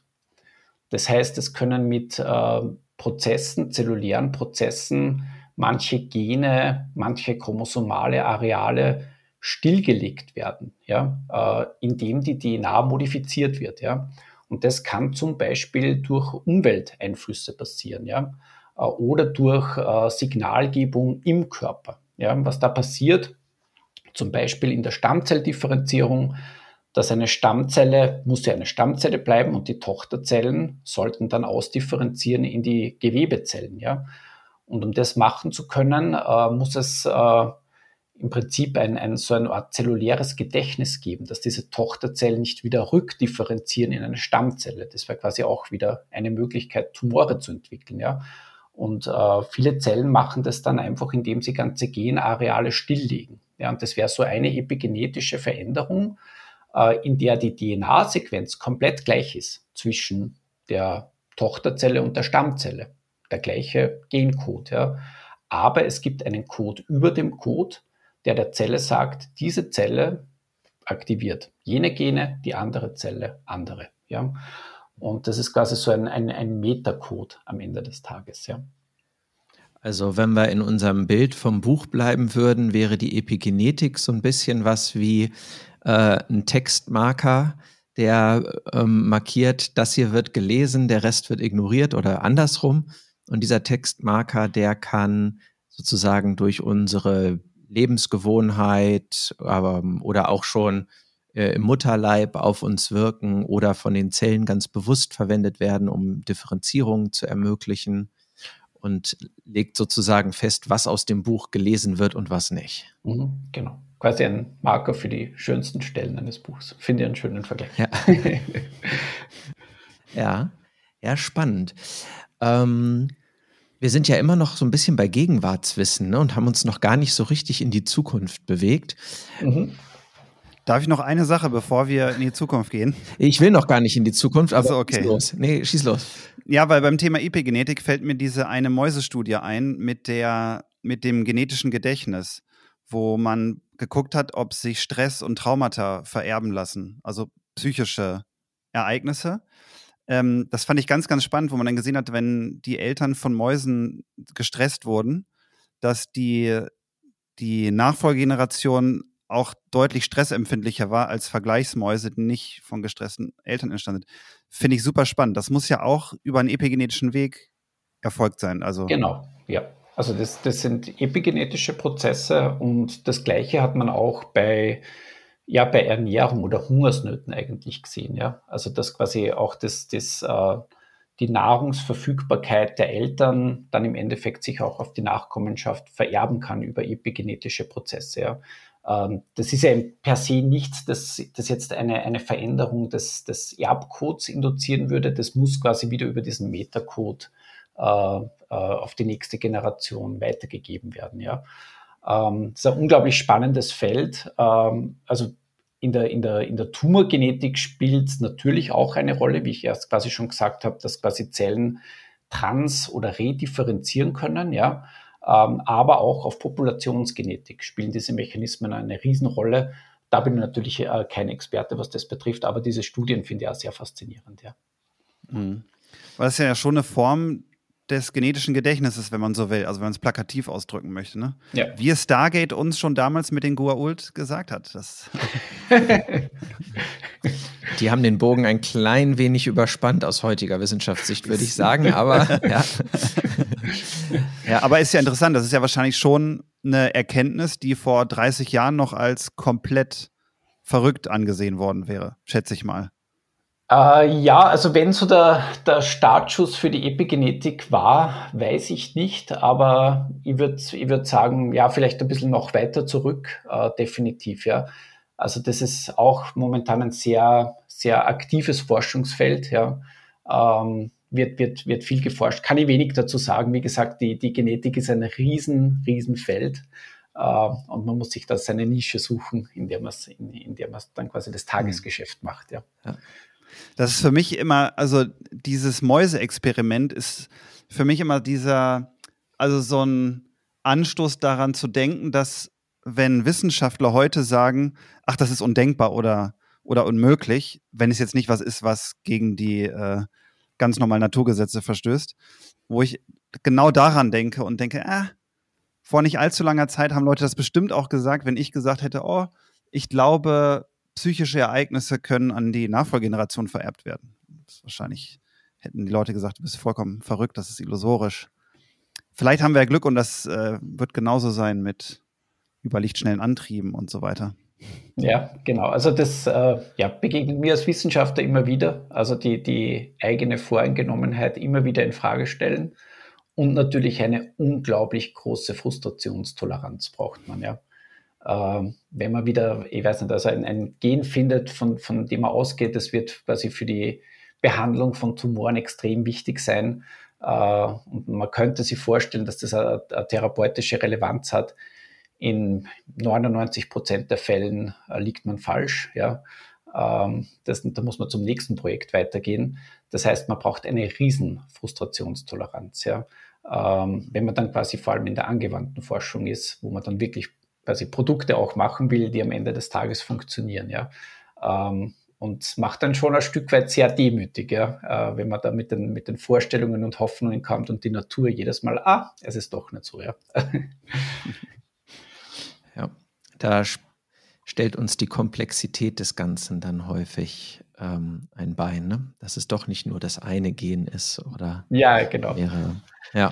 Das heißt, es können mit äh, Prozessen, zellulären Prozessen, manche Gene, manche chromosomale Areale stillgelegt werden, ja, äh, indem die D N A modifiziert wird. Ja. Und das kann zum Beispiel durch Umwelteinflüsse passieren. Ja. äh, oder durch äh, Signalgebung im Körper. Ja, was da passiert, zum Beispiel in der Stammzelldifferenzierung, dass eine Stammzelle, muss ja eine Stammzelle bleiben und die Tochterzellen sollten dann ausdifferenzieren in die Gewebezellen. Ja? Und um das machen zu können, äh, muss es äh, im Prinzip ein, ein, so eine Art zelluläres Gedächtnis geben, dass diese Tochterzellen nicht wieder rückdifferenzieren in eine Stammzelle. Das wäre quasi auch wieder eine Möglichkeit, Tumore zu entwickeln. Ja? Und äh, viele Zellen machen das dann einfach, indem sie ganze Genareale stilllegen. Ja? Und das wäre so eine epigenetische Veränderung, in der die D N A-Sequenz komplett gleich ist zwischen der Tochterzelle und der Stammzelle. Der gleiche Gencode. Ja. Aber es gibt einen Code über dem Code, der der Zelle sagt, diese Zelle aktiviert jene Gene, die andere Zelle andere. Ja. Und das ist quasi so ein, ein, ein Metacode am Ende des Tages. Ja.
Also wenn wir in unserem Bild vom Buch bleiben würden, wäre die Epigenetik so ein bisschen was wie äh, ein Textmarker, der ähm, markiert, das hier wird gelesen, der Rest wird ignoriert oder andersrum. Und dieser Textmarker, der kann sozusagen durch unsere Lebensgewohnheit aber, oder auch schon äh, im Mutterleib auf uns wirken oder von den Zellen ganz bewusst verwendet werden, um Differenzierungen zu ermöglichen. Und legt sozusagen fest, was aus dem Buch gelesen wird und was nicht.
Mhm, genau. Quasi ein Marker für die schönsten Stellen eines Buchs. Finde ich einen schönen Vergleich.
Ja, ja, ja, spannend. Ähm, wir sind ja immer noch so ein bisschen bei Gegenwartswissen, ne, und haben uns noch gar nicht so richtig in die Zukunft bewegt.
Mhm. Darf ich noch eine Sache, bevor wir in die Zukunft gehen?
Ich will noch gar nicht in die Zukunft, aber
also, okay.
schieß los. Nee, schieß los.
Ja, weil beim Thema Epigenetik fällt mir diese eine Mäusestudie ein mit der, mit dem genetischen Gedächtnis, wo man geguckt hat, ob sich Stress und Traumata vererben lassen, also psychische Ereignisse. Ähm, das fand ich ganz, ganz spannend, wo man dann gesehen hat, wenn die Eltern von Mäusen gestresst wurden, dass die, die Nachfolgegeneration auch deutlich stressempfindlicher war als Vergleichsmäuse, die nicht von gestressten Eltern entstanden. Finde ich super spannend. Das muss ja auch über einen epigenetischen Weg erfolgt sein. Also
genau, ja. Also das, das sind epigenetische Prozesse und das Gleiche hat man auch bei, ja, bei Ernährung oder Hungersnöten eigentlich gesehen. Ja? Also dass quasi auch das, das, äh, die Nahrungsverfügbarkeit der Eltern dann im Endeffekt sich auch auf die Nachkommenschaft vererben kann über epigenetische Prozesse. Ja? Das ist ja per se nichts, das, das jetzt eine, eine Veränderung des, des Erbcodes induzieren würde. Das muss quasi wieder über diesen Metacode äh, auf die nächste Generation weitergegeben werden. Ja. Ähm, das ist ein unglaublich spannendes Feld. Ähm, also in der, in der, in der Tumorgenetik spielt es natürlich auch eine Rolle, wie ich erst quasi schon gesagt habe, dass quasi Zellen trans- oder redifferenzieren können, ja. Ähm, aber auch auf Populationsgenetik spielen diese Mechanismen eine Riesenrolle. Da bin ich natürlich äh, kein Experte, was das betrifft, aber diese Studien finde ich auch sehr faszinierend. Ja.
Mhm. Weil es ja schon eine Form des genetischen Gedächtnisses, wenn man so will, also wenn man es plakativ ausdrücken möchte. Ne?
Ja.
Wie es Stargate uns schon damals mit den Goa'uld gesagt hat. Das
Die haben den Bogen ein klein wenig überspannt aus heutiger Wissenschaftssicht, würde ich sagen, aber ja.
Ja, aber ist ja interessant, das ist ja wahrscheinlich schon eine Erkenntnis, die vor dreißig Jahren noch als komplett verrückt angesehen worden wäre, schätze ich mal.
Äh, ja, also wenn so der, der Startschuss für die Epigenetik war, weiß ich nicht, aber ich würde ich würd sagen, ja, vielleicht ein bisschen noch weiter zurück, äh, definitiv, ja. Also das ist auch momentan ein sehr, sehr aktives Forschungsfeld, ja. Ähm, wird, wird, wird viel geforscht. Kann ich wenig dazu sagen. Wie gesagt, die, die Genetik ist ein riesen, riesen Feld. Uh, und man muss sich da seine Nische suchen, in der man in, in der man dann quasi das Tagesgeschäft macht. Ja.
Ja. Das ist für mich immer, also dieses Mäuseexperiment ist für mich immer dieser, also so ein Anstoß daran zu denken, dass wenn Wissenschaftler heute sagen, ach, das ist undenkbar oder, oder unmöglich, wenn es jetzt nicht was ist, was gegen die äh, ganz normalen Naturgesetze verstößt, wo ich genau daran denke und denke, ah, vor nicht allzu langer Zeit haben Leute das bestimmt auch gesagt, wenn ich gesagt hätte, oh, ich glaube, psychische Ereignisse können an die Nachfolgegeneration vererbt werden. Das wahrscheinlich hätten die Leute gesagt, du bist vollkommen verrückt, das ist illusorisch. vielleicht haben wir ja Glück und das äh, wird genauso sein mit überlichtschnellen Antrieben und so weiter.
Ja, genau. Also das äh, ja, begegnet mir als Wissenschaftler immer wieder. Also die, die eigene Voreingenommenheit immer wieder in Frage stellen. Und natürlich eine unglaublich große Frustrationstoleranz braucht man, ja. Ähm, wenn man wieder, ich weiß nicht, also ein, ein Gen findet, von, von dem man ausgeht, das wird quasi für die Behandlung von Tumoren extrem wichtig sein. Äh, und man könnte sich vorstellen, dass das eine, eine therapeutische Relevanz hat. In neunundneunzig Prozent der Fällen äh, liegt man falsch, ja. Ähm, das, da muss man zum nächsten Projekt weitergehen. Das heißt, man braucht eine riesen Frustrationstoleranz, ja. Ähm, wenn man dann quasi vor allem in der angewandten Forschung ist, wo man dann wirklich quasi Produkte auch machen will, die am Ende des Tages funktionieren, ja. Ähm, und macht dann schon ein Stück weit sehr demütig, ja, äh, wenn man da mit den, mit den Vorstellungen und Hoffnungen kommt und die Natur jedes Mal, ah, es ist doch nicht so, ja.
Ja, da stellt uns die Komplexität des Ganzen dann häufig ähm, ein Bein, ne? Dass es doch nicht nur das eine Gen ist oder
ja, genau.
mehrere. Ja.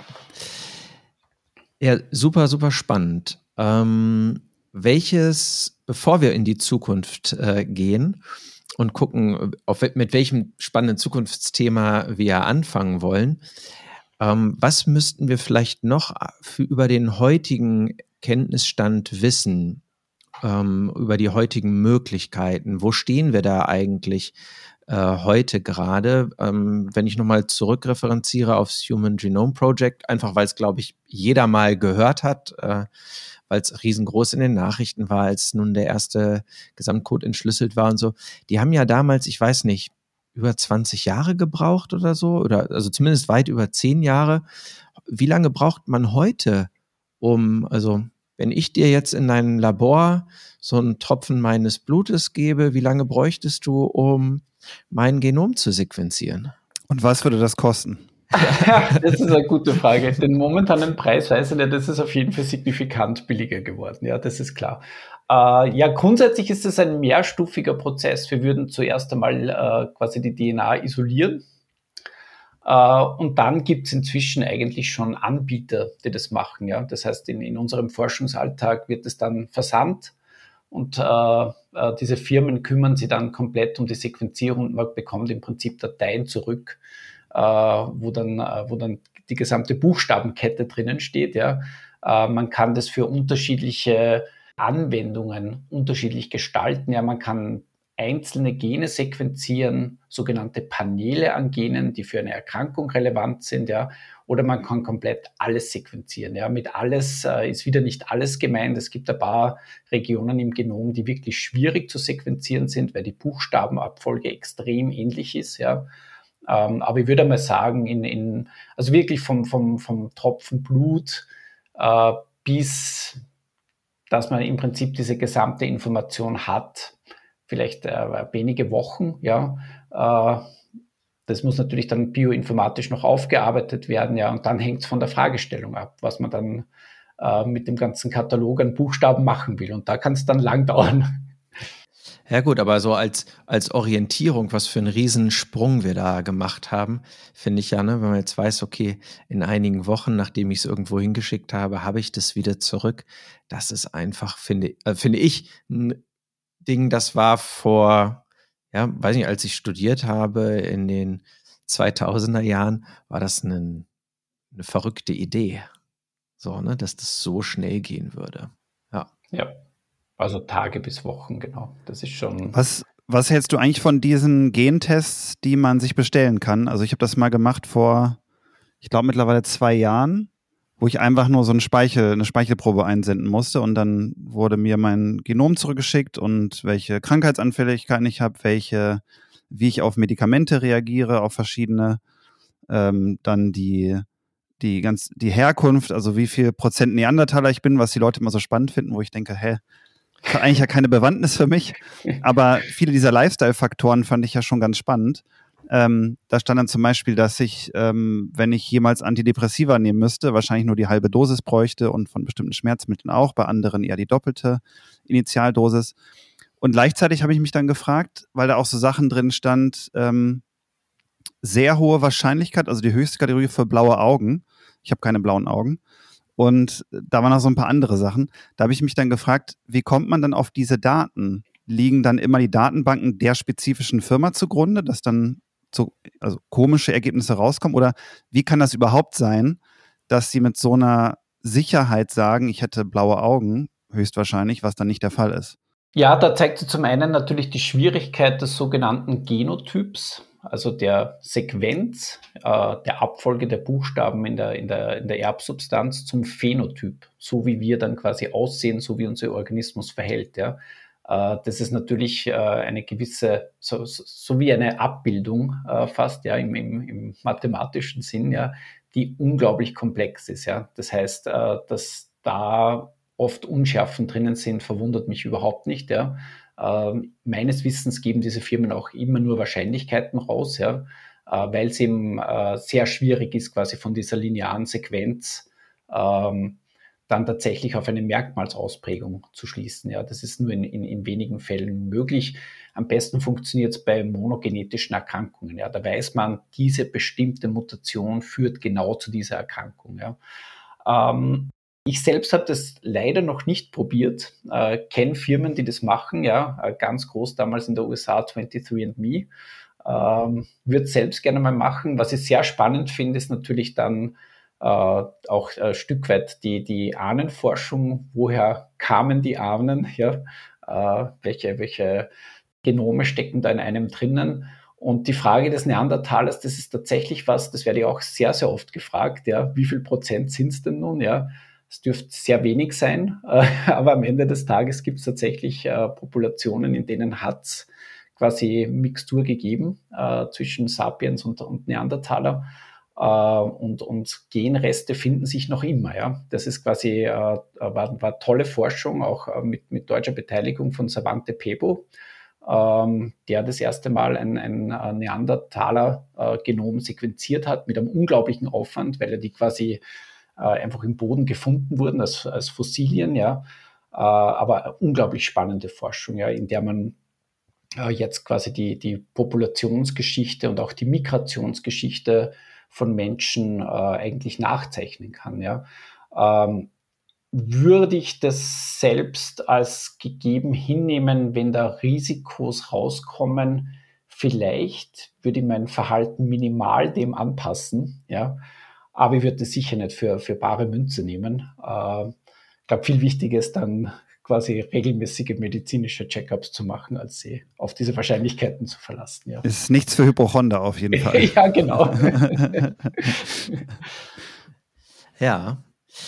Ja, super, super spannend. Ähm, welches, bevor wir in die Zukunft äh, gehen und gucken, auf, mit welchem spannenden Zukunftsthema wir anfangen wollen, ähm, was müssten wir vielleicht noch für, über den heutigen Kenntnisstand wissen, ähm, über die heutigen Möglichkeiten? Wo stehen wir da eigentlich äh, heute gerade? Ähm, wenn ich nochmal zurückreferenziere aufs Human Genome Project, einfach weil es, glaube ich, jeder mal gehört hat, äh, weil es riesengroß in den Nachrichten war, als nun der erste Gesamtcode entschlüsselt war und so. Die haben ja damals, ich weiß nicht, über zwanzig Jahre gebraucht oder so, oder also zumindest weit über zehn Jahre. Wie lange braucht man heute, um, also wenn ich dir jetzt in deinem Labor so einen Tropfen meines Blutes gebe, wie lange bräuchtest du, um mein Genom zu sequenzieren?
Und was würde das kosten?
Das ist eine gute Frage. Den momentanen Preis weiß ich nicht, das ist auf jeden Fall signifikant billiger geworden. Ja, das ist klar. Äh, ja, grundsätzlich ist es ein mehrstufiger Prozess. Wir würden zuerst einmal äh, quasi die D N A isolieren. Uh, und dann gibt es inzwischen eigentlich schon Anbieter, die das machen. Ja? Das heißt, in, in unserem Forschungsalltag wird es dann versandt und uh, uh, diese Firmen kümmern sich dann komplett um die Sequenzierung und man bekommt im Prinzip Dateien zurück, uh, wo, dann, uh, wo dann die gesamte Buchstabenkette drinnen steht. Ja? Uh, man kann das für unterschiedliche Anwendungen unterschiedlich gestalten. Ja? Man kann einzelne Gene sequenzieren, sogenannte Paneele an Genen, die für eine Erkrankung relevant sind, ja, oder man kann komplett alles sequenzieren. Ja. Mit alles äh, ist wieder nicht alles gemeint. Es gibt ein paar Regionen im Genom, die wirklich schwierig zu sequenzieren sind, weil die Buchstabenabfolge extrem ähnlich ist. Ja. Ähm, aber ich würde mal sagen, in, in, also wirklich vom, vom, vom Tropfen Blut äh, bis, dass man im Prinzip diese gesamte Information hat, vielleicht äh, wenige Wochen, ja. Äh, das muss natürlich dann bioinformatisch noch aufgearbeitet werden, ja, und dann hängt es von der Fragestellung ab, was man dann äh, mit dem ganzen Katalog an Buchstaben machen will. Und da kann es dann lang dauern.
Ja gut, aber so als, als Orientierung, was für einen Riesensprung wir da gemacht haben, finde ich ja, ne, wenn man jetzt weiß, okay, in einigen Wochen, nachdem ich es irgendwo hingeschickt habe, habe ich das wieder zurück. Das ist einfach, finde, äh, finde ich, ein Ding, das war vor, ja, weiß nicht, als ich studiert habe in den zweitausender Jahren, war das eine, eine verrückte Idee. So, ne, dass das so schnell gehen würde. Ja.
Ja, also Tage bis Wochen, genau. Das ist schon.
Was, was hältst du eigentlich von diesen Gentests, die man sich bestellen kann? Also ich habe das mal gemacht vor, ich glaube mittlerweile zwei Jahren, wo ich einfach nur so eine, Speichel, eine Speichelprobe einsenden musste und dann wurde mir mein Genom zurückgeschickt und welche Krankheitsanfälligkeiten ich habe, welche, wie ich auf Medikamente reagiere, auf verschiedene, ähm, dann die, die ganz, die Herkunft, also wie viel Prozent Neandertaler ich bin, was die Leute immer so spannend finden, wo ich denke, hä, hat eigentlich ja keine Bewandtnis für mich, aber viele dieser Lifestyle-Faktoren fand ich ja schon ganz spannend. Ähm, da stand dann zum Beispiel, dass ich, ähm, wenn ich jemals Antidepressiva nehmen müsste, wahrscheinlich nur die halbe Dosis bräuchte und von bestimmten Schmerzmitteln auch, bei anderen eher die doppelte Initialdosis. Und gleichzeitig habe ich mich dann gefragt, weil da auch so Sachen drin stand, ähm, sehr hohe Wahrscheinlichkeit, also die höchste Kategorie für blaue Augen, ich habe keine blauen Augen. Und da waren noch so ein paar andere Sachen. Da habe ich mich dann gefragt, wie kommt man dann auf diese Daten? Liegen dann immer die Datenbanken der spezifischen Firma zugrunde, dass dann so also komische Ergebnisse rauskommen? Oder wie kann das überhaupt sein, dass sie mit so einer Sicherheit sagen, ich hätte blaue Augen, höchstwahrscheinlich, was dann nicht der Fall ist?
Ja, da zeigt sich zum einen natürlich die Schwierigkeit des sogenannten Genotyps, also der Sequenz, äh, der Abfolge der Buchstaben in der, in, der, in der Erbsubstanz zum Phänotyp, so wie wir dann quasi aussehen, so wie unser Organismus verhält. Ja. Äh, das ist natürlich äh, eine gewisse, so, so wie eine Abbildung äh, fast, ja, im, im, im mathematischen Sinn, ja, die unglaublich komplex ist. Ja. Das heißt, äh, dass da oft Unschärfen drinnen sind, verwundert mich überhaupt nicht. Ja. Ähm, meines Wissens geben diese Firmen auch immer nur Wahrscheinlichkeiten raus, ja, äh, weil es eben äh, sehr schwierig ist, quasi von dieser linearen Sequenz ähm, dann tatsächlich auf eine Merkmalsausprägung zu schließen. Ja. Das ist nur in, in, in wenigen Fällen möglich. Am besten funktioniert es bei monogenetischen Erkrankungen. Ja. Da weiß man, diese bestimmte Mutation führt genau zu dieser Erkrankung. Ja. Ähm, Ich selbst habe das leider noch nicht probiert, äh, kenne Firmen, die das machen, ja, äh, ganz groß damals in der U S A, twenty-three and me, ähm, würde selbst gerne mal machen. Was ich sehr spannend finde, ist natürlich dann äh, auch ein Stück weit die, die Ahnenforschung, woher kamen die Ahnen, ja, äh, welche, welche Genome stecken da in einem drinnen. Und die Frage des Neandertalers, das ist tatsächlich was, das werde ich auch sehr, sehr oft gefragt, ja, wie viel Prozent sind es denn nun, ja. Es dürfte sehr wenig sein, äh, aber am Ende des Tages gibt es tatsächlich äh, Populationen, in denen hat es quasi Mixtur gegeben äh, zwischen Sapiens und, und Neandertaler. Äh, und, und Genreste finden sich noch immer. Ja? Das ist quasi äh, war, war tolle Forschung, auch äh, mit, mit deutscher Beteiligung von Svante Pääbo, ähm, der das erste Mal ein, ein Neandertaler-Genom äh, sequenziert hat, mit einem unglaublichen Aufwand, weil er die quasi einfach im Boden gefunden wurden als, als Fossilien, ja, aber unglaublich spannende Forschung, ja, in der man jetzt quasi die, die Populationsgeschichte und auch die Migrationsgeschichte von Menschen äh, eigentlich nachzeichnen kann, ja. Ähm, würde ich das selbst als gegeben hinnehmen, wenn da Risikos rauskommen? Vielleicht würde ich mein Verhalten minimal dem anpassen, ja. Aber ich würde das sicher nicht für, für bare Münze nehmen. Äh, ich glaube, viel wichtiger ist dann quasi regelmäßige medizinische Check-ups zu machen, als sie auf diese Wahrscheinlichkeiten zu verlassen. Ja.
Ist nichts für Hypochonder auf jeden Fall.
Ja, genau.
Ja.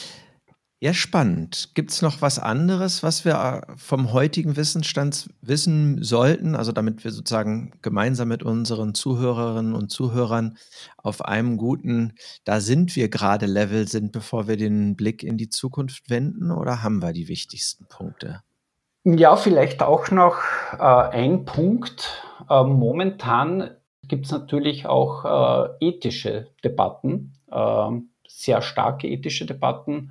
Ja, spannend. Gibt es noch was anderes, was wir vom heutigen Wissensstand wissen sollten? Also damit wir sozusagen gemeinsam mit unseren Zuhörerinnen und Zuhörern auf einem guten, da sind wir gerade Level sind, bevor wir den Blick in die Zukunft wenden? Oder haben wir die wichtigsten Punkte?
Ja, vielleicht auch noch äh, ein Punkt. Äh, momentan gibt es natürlich auch äh, ethische Debatten, äh, sehr starke ethische Debatten.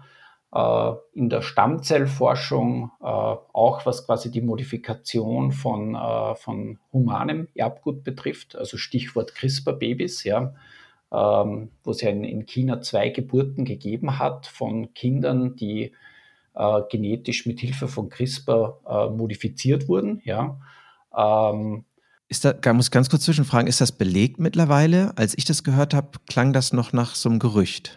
In der Stammzellforschung, äh, auch was quasi die Modifikation von, äh, von humanem Erbgut betrifft, also Stichwort CRISPR-Babys, ja, ähm, wo es ja in, in China zwei Geburten gegeben hat von Kindern, die äh, genetisch mit Hilfe von CRISPR äh, modifiziert wurden. Ja. Ähm,
Ist da, ich muss ganz kurz zwischenfragen, ist das belegt mittlerweile? Als ich das gehört habe, klang das noch nach so einem Gerücht.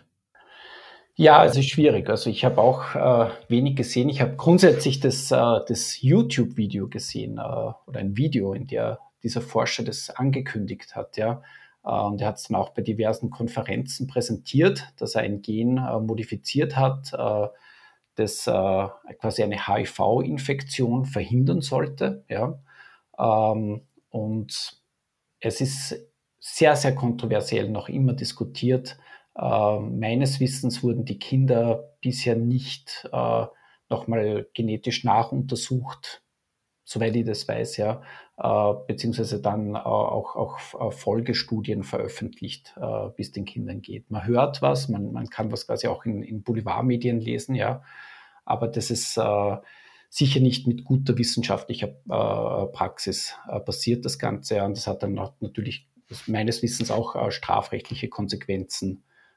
Ja, es ist schwierig. Also ich habe auch äh, wenig gesehen. Ich habe grundsätzlich das, äh, das YouTube-Video gesehen äh, oder ein Video, in der dieser Forscher das angekündigt hat. Ja. Äh, und er hat es dann auch bei diversen Konferenzen präsentiert, dass er ein Gen äh, modifiziert hat, äh, das äh, quasi eine H I V-Infektion verhindern sollte. Ja. Ähm, und es ist sehr, sehr kontroversiell noch immer diskutiert. Uh, meines Wissens wurden die Kinder bisher nicht uh, nochmal genetisch nachuntersucht, soweit ich das weiß, ja, uh, beziehungsweise dann uh, auch, auch uh, Folgestudien veröffentlicht, uh, wie es den Kindern geht. Man hört was, man, man kann was quasi auch in, in Boulevardmedien lesen, ja, aber das ist uh, sicher nicht mit guter wissenschaftlicher uh, Praxis uh, passiert, das Ganze, ja, und das hat dann auch natürlich meines Wissens auch uh, strafrechtliche Konsequenzen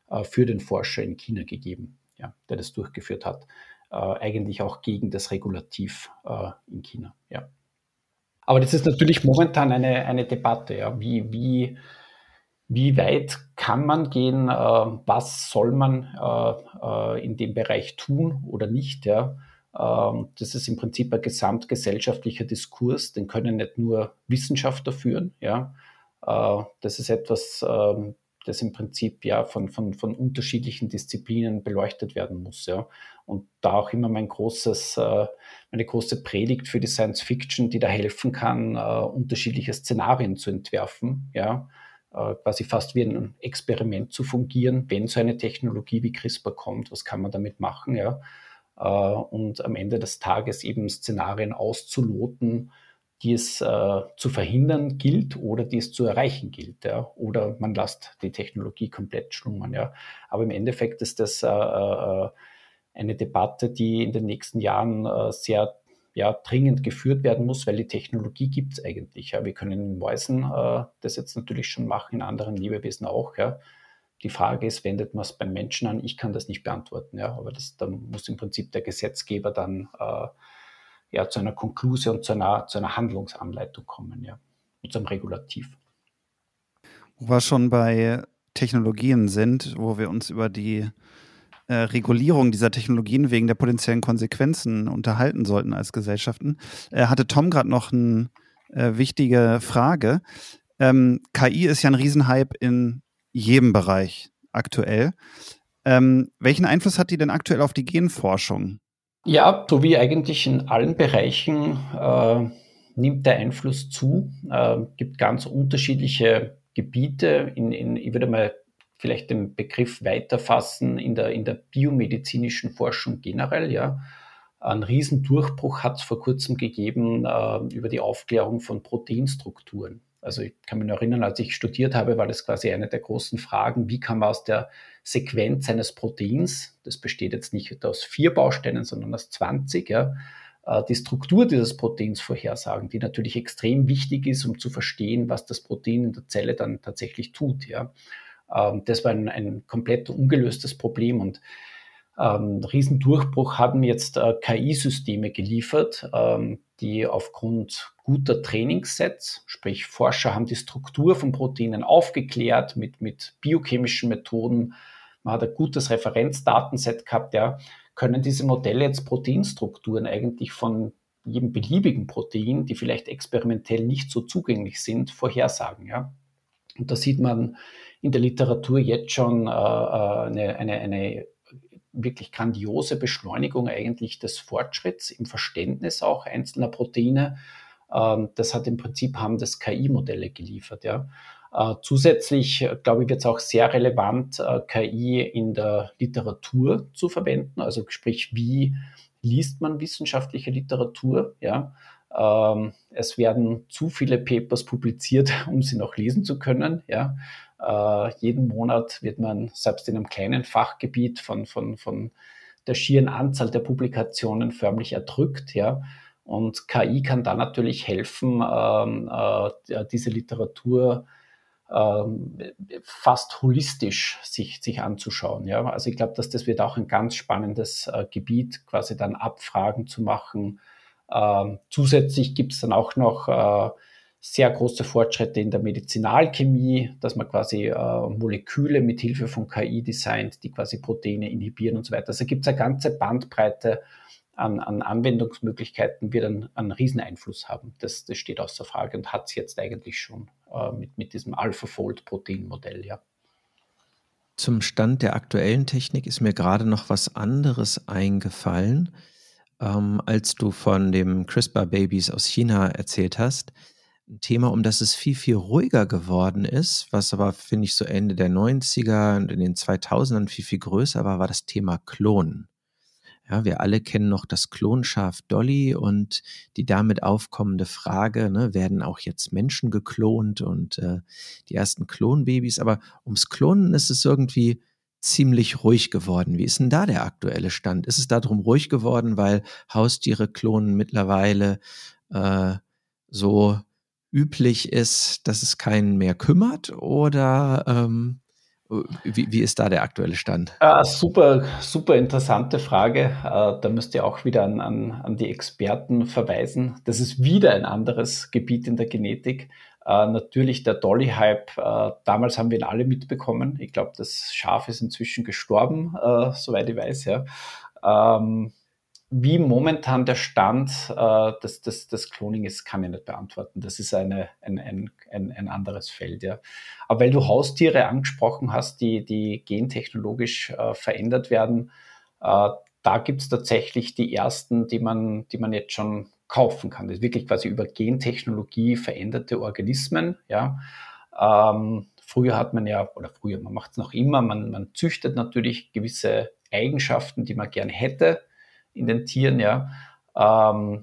äh, für den Forscher in China gegeben, ja, der das durchgeführt hat. Äh, eigentlich auch gegen das Regulativ äh, in China. Ja. Aber das ist natürlich momentan eine, eine Debatte. Ja. Wie, wie, wie weit kann man gehen? Äh, was soll man äh, äh, in dem Bereich tun oder nicht? Ja. Äh, das ist im Prinzip ein gesamtgesellschaftlicher Diskurs. Den können nicht nur Wissenschaftler führen. Ja. Äh, das ist etwas, äh, das im Prinzip ja von, von, von unterschiedlichen Disziplinen beleuchtet werden muss. Ja. Und da auch immer mein großes, äh, meine große Predigt für die Science Fiction, die da helfen kann, äh, unterschiedliche Szenarien zu entwerfen, ja, äh, quasi fast wie ein Experiment zu fungieren, wenn so eine Technologie wie CRISPR kommt, was kann man damit machen, ja, äh, und am Ende des Tages eben Szenarien auszuloten, die es äh, zu verhindern gilt oder die es zu erreichen gilt. Ja? Oder man lässt die Technologie komplett schlummern. Ja? Aber im Endeffekt ist das äh, äh, eine Debatte, die in den nächsten Jahren äh, sehr ja, dringend geführt werden muss, weil die Technologie gibt es eigentlich. Ja? Wir können in Mäusen äh, das jetzt natürlich schon machen, in anderen Lebewesen auch. Ja? Die Frage ist, wendet man es beim Menschen an? Ich kann das nicht beantworten. Ja? Aber das, da muss im Prinzip der Gesetzgeber dann äh, ja, zu einer Konklusion und zu einer, zu einer Handlungsanleitung kommen, ja, und zum Regulativ.
Wo wir schon bei Technologien sind, wo wir uns über die äh, Regulierung dieser Technologien wegen der potenziellen Konsequenzen unterhalten sollten als Gesellschaften, äh, hatte Tom gerade noch eine äh, wichtige Frage. Ähm, K I ist ja ein Riesenhype in jedem Bereich aktuell. Ähm, welchen Einfluss hat die denn aktuell auf die Genforschung?
Ja, so wie eigentlich in allen Bereichen äh, nimmt der Einfluss zu. Äh, gibt ganz unterschiedliche Gebiete. In, in, ich würde mal vielleicht den Begriff weiterfassen in der, in der biomedizinischen Forschung generell. Ja. Ein Riesendurchbruch hat es vor kurzem gegeben äh, über die Aufklärung von Proteinstrukturen. Also ich kann mich noch erinnern, als ich studiert habe, war das quasi eine der großen Fragen, wie kann man aus der Sequenz eines Proteins, das besteht jetzt nicht aus vier Bausteinen, sondern aus zwanzig, ja, die Struktur dieses Proteins vorhersagen, die natürlich extrem wichtig ist, um zu verstehen, was das Protein in der Zelle dann tatsächlich tut. Ja. Das war ein, ein komplett ungelöstes Problem und Ähm, Riesendurchbruch haben jetzt äh, K I-Systeme geliefert, ähm, die aufgrund guter Trainingssets, sprich Forscher haben die Struktur von Proteinen aufgeklärt mit, mit biochemischen Methoden, man hat ein gutes Referenzdatenset gehabt, ja, können diese Modelle jetzt Proteinstrukturen eigentlich von jedem beliebigen Protein, die vielleicht experimentell nicht so zugänglich sind, vorhersagen. Ja. Und da sieht man in der Literatur jetzt schon äh, eine, eine, eine wirklich grandiose Beschleunigung eigentlich des Fortschritts im Verständnis auch einzelner Proteine. Ähm, das hat im Prinzip haben das K I-Modelle geliefert. Ja. Äh, zusätzlich, glaube ich, wird es auch sehr relevant, äh, K I in der Literatur zu verwenden. Also sprich, wie liest man wissenschaftliche Literatur? Ja. Ähm, es werden zu viele Papers publiziert, um sie noch lesen zu können. Ja. Uh, jeden Monat wird man selbst in einem kleinen Fachgebiet von, von, von der schieren Anzahl der Publikationen förmlich erdrückt. Ja? Und K I kann da natürlich helfen, ähm, äh, diese Literatur ähm, fast holistisch sich, sich anzuschauen. Ja? Also ich glaube, dass das wird auch ein ganz spannendes äh, Gebiet, quasi dann Abfragen zu machen. Ähm, zusätzlich gibt es dann auch noch äh, sehr große Fortschritte in der Medizinalchemie, dass man quasi äh, Moleküle mit Hilfe von K I designt, die quasi Proteine inhibieren und so weiter. Also gibt es eine ganze Bandbreite an, an Anwendungsmöglichkeiten, wird einen, einen riesen Einfluss haben. Das, das steht außer Frage und hat es jetzt eigentlich schon äh, mit, mit diesem AlphaFold-Protein-Modell, ja.
Zum Stand der aktuellen Technik ist mir gerade noch was anderes eingefallen, ähm, als du von dem CRISPR-Babys aus China erzählt hast. Ein Thema, um das es viel, viel ruhiger geworden ist, was aber, finde ich, so Ende der neunziger und in den zweitausendern viel, viel größer war, war das Thema Klonen. Ja, wir alle kennen noch das Klonschaf Dolly und die damit aufkommende Frage, ne, werden auch jetzt Menschen geklont und äh, die ersten Klonbabys, aber ums Klonen ist es irgendwie ziemlich ruhig geworden. Wie ist denn da der aktuelle Stand? Ist es darum ruhig geworden, weil Haustiere klonen mittlerweile äh, so üblich ist, dass es keinen mehr kümmert, oder, ähm, Wie, wie ist da der aktuelle Stand?
Äh, super, super interessante Frage. Äh, da müsst ihr auch wieder an, an, an die Experten verweisen. Das ist wieder ein anderes Gebiet in der Genetik. Äh, natürlich der Dolly-Hype, äh, damals haben wir ihn alle mitbekommen. Ich glaube, das Schaf ist inzwischen gestorben, äh, soweit ich weiß. Ja. Ähm, Wie momentan der Stand äh, des, des, des Cloning ist, kann ich nicht beantworten. Das ist eine, ein, ein, ein, ein anderes Feld. Ja. Aber weil du Haustiere angesprochen hast, die, die gentechnologisch äh, verändert werden, äh, da gibt es tatsächlich die ersten, die man, die man jetzt schon kaufen kann. Das ist wirklich quasi über Gentechnologie veränderte Organismen. Ja. Ähm, früher hat man ja, oder früher, man macht es noch immer, man, man züchtet natürlich gewisse Eigenschaften, die man gerne hätte in den Tieren, ja. Ähm,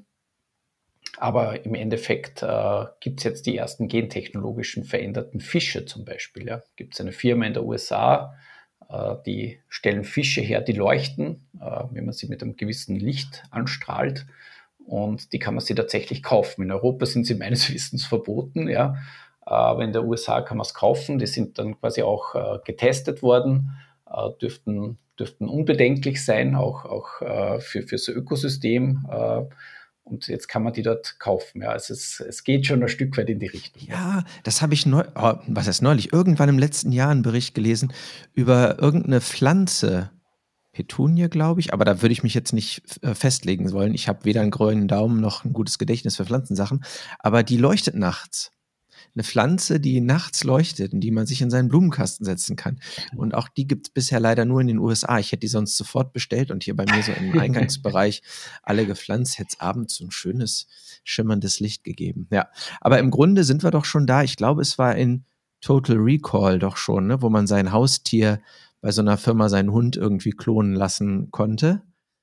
aber im Endeffekt äh, gibt es jetzt die ersten gentechnologischen veränderten Fische zum Beispiel. Ja. Gibt es eine Firma in der U S A, äh, die stellen Fische her, die leuchten, äh, wenn man sie mit einem gewissen Licht anstrahlt. Und die kann man sie tatsächlich kaufen. In Europa sind sie meines Wissens verboten, ja. Aber in der U S A kann man es kaufen. Die sind dann quasi auch äh, getestet worden, äh, dürften dürften unbedenklich sein, auch, auch äh, für, für das Ökosystem. Äh, und jetzt kann man die dort kaufen. Ja, also es, es geht schon ein Stück weit in die Richtung.
Ja, das habe ich neu, oh, was heißt neulich, irgendwann im letzten Jahr einen Bericht gelesen über irgendeine Pflanze, Petunie, glaube ich, aber da würde ich mich jetzt nicht äh, festlegen wollen. Ich habe weder einen grünen Daumen noch ein gutes Gedächtnis für Pflanzensachen, aber die leuchtet nachts. Eine Pflanze, die nachts leuchtet und die man sich in seinen Blumenkasten setzen kann. Und auch die gibt es bisher leider nur in den U S A. Ich hätte die sonst sofort bestellt und hier bei mir so im Eingangsbereich alle gepflanzt, hätte es abends so ein schönes, schimmerndes Licht gegeben. Ja, aber im Grunde sind wir doch schon da. Ich glaube, es war in Total Recall doch schon, ne, wo man sein Haustier bei so einer Firma, seinen Hund irgendwie klonen lassen konnte.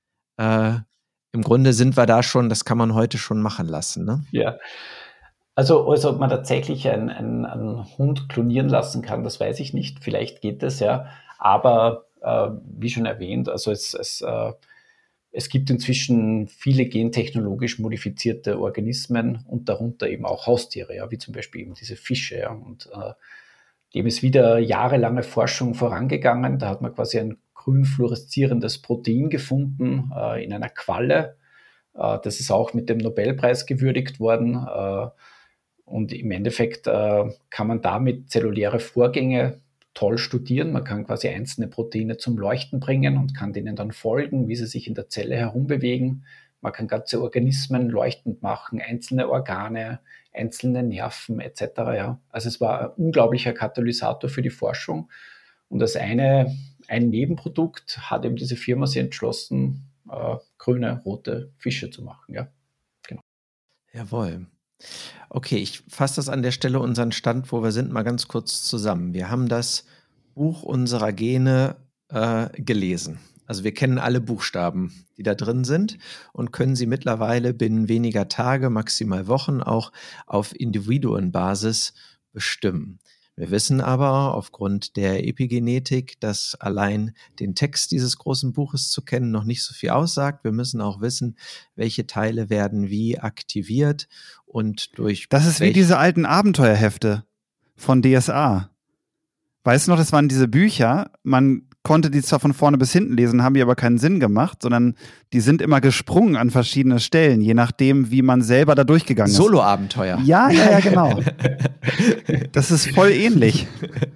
Äh, im Grunde sind wir da schon, das kann man heute schon machen lassen, ne?
Ja. Also, also ob man tatsächlich einen, einen, einen Hund klonieren lassen kann, das weiß ich nicht. Vielleicht geht es, ja. Aber äh, wie schon erwähnt, also es, es, äh, es gibt inzwischen viele gentechnologisch modifizierte Organismen und darunter eben auch Haustiere, ja, wie zum Beispiel eben diese Fische. Ja. Und äh, dem ist wieder jahrelange Forschung vorangegangen. Da hat man quasi ein grün fluoreszierendes Protein gefunden äh, in einer Qualle. Äh, das ist auch mit dem Nobelpreis gewürdigt worden. Äh, Und im Endeffekt äh, kann man damit zelluläre Vorgänge toll studieren. Man kann quasi einzelne Proteine zum Leuchten bringen und kann denen dann folgen, wie sie sich in der Zelle herumbewegen. Man kann ganze Organismen leuchtend machen, einzelne Organe, einzelne Nerven et cetera. Ja. Also es war ein unglaublicher Katalysator für die Forschung. Und als eine, ein Nebenprodukt hat eben diese Firma sich entschlossen, äh, grüne, rote Fische zu machen. Ja. Genau.
Jawohl. Okay, ich fasse das an der Stelle unseren Stand, wo wir sind, mal ganz kurz zusammen. Wir haben das Buch unserer Gene äh, gelesen. Also wir kennen alle Buchstaben, die da drin sind und können sie mittlerweile binnen weniger Tage, maximal Wochen auch auf Individuenbasis bestimmen. Wir wissen aber aufgrund der Epigenetik, dass allein den Text dieses großen Buches zu kennen noch nicht so viel aussagt. Wir müssen auch wissen, welche Teile werden wie aktiviert und durch...
Das ist wie diese alten Abenteuerhefte von D S A. Weißt du noch, das waren diese Bücher, man konnte die zwar von vorne bis hinten lesen, haben die aber keinen Sinn gemacht, sondern die sind immer gesprungen an verschiedene Stellen, je nachdem, wie man selber da durchgegangen ist.
Solo-Abenteuer.
Ja, ja, ja, genau. Das ist voll ähnlich.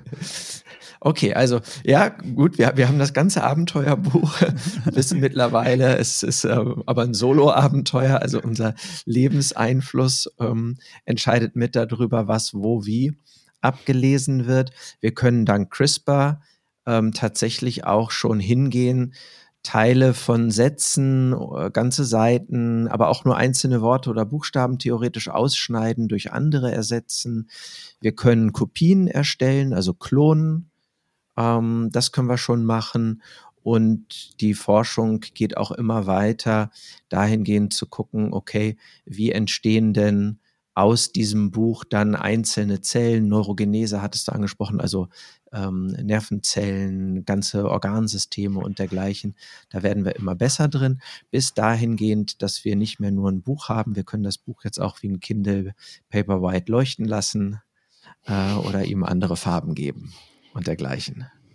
Okay, also ja, gut, wir, wir haben das ganze Abenteuerbuch, wissen mittlerweile, es ist äh, aber ein Solo-Abenteuer, also unser Lebenseinfluss ähm, entscheidet mit darüber, was, wo, wie abgelesen wird. Wir können dank CRISPR ähm, tatsächlich auch schon hingehen, Teile von Sätzen, ganze Seiten, aber auch nur einzelne Worte oder Buchstaben theoretisch ausschneiden, durch andere ersetzen. Wir können Kopien erstellen, also klonen. Ähm, das können wir schon machen. Und die Forschung geht auch immer weiter, dahingehend zu gucken, okay, wie entstehen denn aus diesem Buch dann einzelne Zellen, Neurogenese hattest du angesprochen, also ähm, Nervenzellen, ganze Organsysteme und dergleichen. Da werden wir immer besser drin, bis dahingehend, dass wir nicht mehr nur ein Buch haben. Wir können das Buch jetzt auch wie ein Kindle Paperwhite leuchten lassen äh, oder ihm andere Farben geben und dergleichen.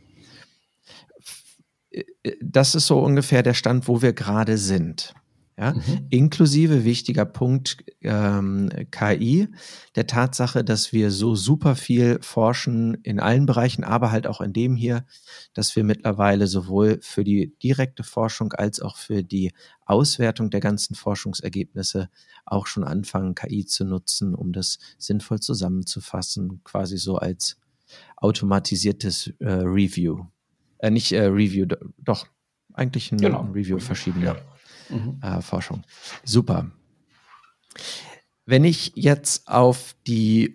das ist so ungefähr der Stand, wo wir gerade sind. Ja?
Mhm.
Inklusive, wichtiger Punkt, ähm, K I, der Tatsache, dass wir so super viel forschen in allen Bereichen, aber halt auch in dem hier, dass wir mittlerweile sowohl für die direkte Forschung als auch für die Auswertung der ganzen Forschungsergebnisse auch schon anfangen, K I zu nutzen, um das sinnvoll zusammenzufassen, quasi so als automatisiertes äh, Review. Äh, nicht äh, Review, do, doch, eigentlich ein,
Genau.
ein Review verschiedener
Ja. Mhm.
äh, Forschung. Super. Wenn ich jetzt auf die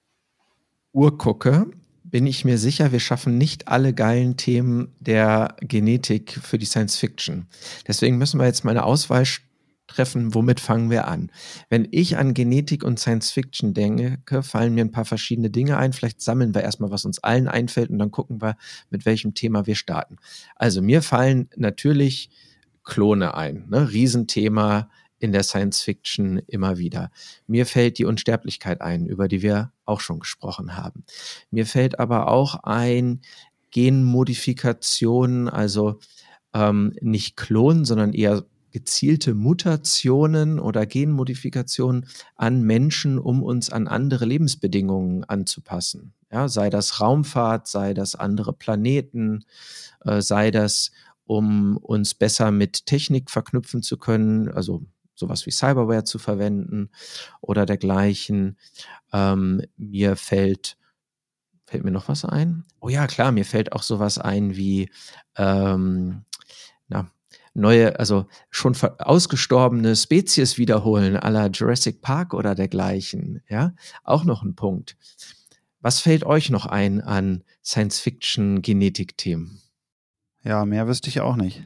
Uhr gucke, bin ich mir sicher, wir schaffen nicht alle geilen Themen der Genetik für die Science Fiction. Deswegen müssen wir jetzt mal eine Auswahl treffen, womit fangen wir an? Wenn ich an Genetik und Science Fiction denke, fallen mir ein paar verschiedene Dinge ein. Vielleicht sammeln wir erstmal, was uns allen einfällt und dann gucken wir, mit welchem Thema wir starten. Also mir fallen natürlich Klone ein, ne? Riesenthema in der Science Fiction immer wieder. Mir fällt die Unsterblichkeit ein, über die wir auch schon gesprochen haben. Mir fällt aber auch ein Genmodifikationen, also ähm, nicht Klonen, sondern eher gezielte Mutationen oder Genmodifikationen an Menschen, um uns an andere Lebensbedingungen anzupassen. Ja, sei das Raumfahrt, sei das andere Planeten, äh, sei das, um uns besser mit Technik verknüpfen zu können, also sowas wie Cyberware zu verwenden oder dergleichen. Ähm, mir fällt, fällt mir noch was ein? Oh ja, klar, mir fällt auch sowas ein wie ähm, na, neue, also schon ausgestorbene Spezies wiederholen, à la Jurassic Park oder dergleichen. Ja, auch noch ein Punkt. Was fällt euch noch ein an Science-Fiction-Genetik-Themen?
Ja, mehr wüsste ich auch nicht.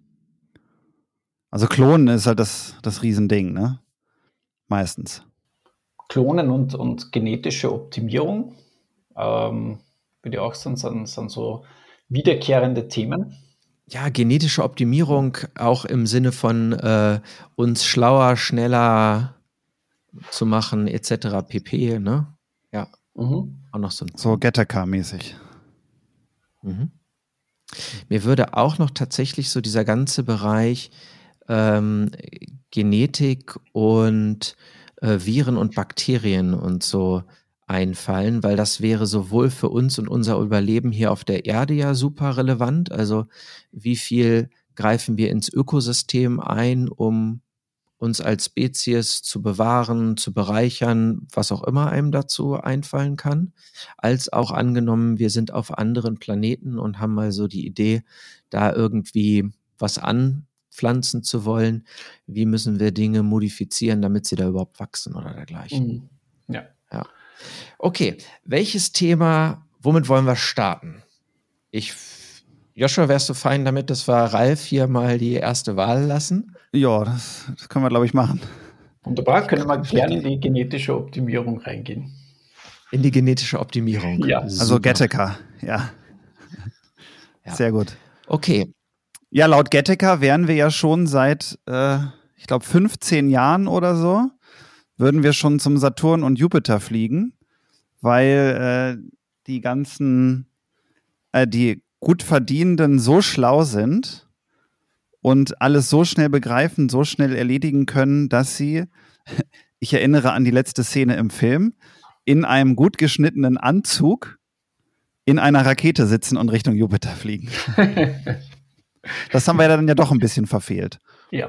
Also Klonen ist halt das, das Riesending, ne? Meistens.
Klonen und, und genetische Optimierung, ähm, würde ich auch sagen, sind, sind so wiederkehrende Themen.
Ja, genetische Optimierung auch im Sinne von äh, uns schlauer, schneller zu machen, et cetera pp. Ne? Ja,
Mhm.
auch noch so ein
So Gattaca-mäßig.
Mhm. Mir würde auch noch tatsächlich so dieser ganze Bereich ähm, Genetik und äh, Viren und Bakterien und so einfallen, weil das wäre sowohl für uns und unser Überleben hier auf der Erde ja super relevant. Also wie viel greifen wir ins Ökosystem ein, um uns als Spezies zu bewahren, zu bereichern, was auch immer einem dazu einfallen kann, als auch angenommen, wir sind auf anderen Planeten und haben mal so die Idee, da irgendwie was anpflanzen zu wollen. Wie müssen wir Dinge modifizieren, damit sie da überhaupt wachsen oder dergleichen?
Mhm. Ja.
Ja. Okay, welches Thema, womit wollen wir starten? Ich, Joshua, wärst du fein damit, dass wir Ralf hier mal die erste Wahl lassen?
Ja, das, das können wir, glaube ich, machen.
Wunderbar, können wir gerne in die genetische Optimierung reingehen.
In die genetische Optimierung.
Ja.
Also Gattaca, ja.
Ja.
Sehr gut.
Okay.
Ja, laut Gattaca wären wir ja schon seit, äh, ich glaube, fünfzehn Jahren oder so, würden wir schon zum Saturn und Jupiter fliegen, weil äh, die ganzen, äh, die gut Verdienenden so schlau sind und alles so schnell begreifen, so schnell erledigen können, dass sie, ich erinnere an die letzte Szene im Film, in einem gut geschnittenen Anzug in einer Rakete sitzen und Richtung Jupiter fliegen. Das haben wir dann ja doch ein bisschen verfehlt.
Ja.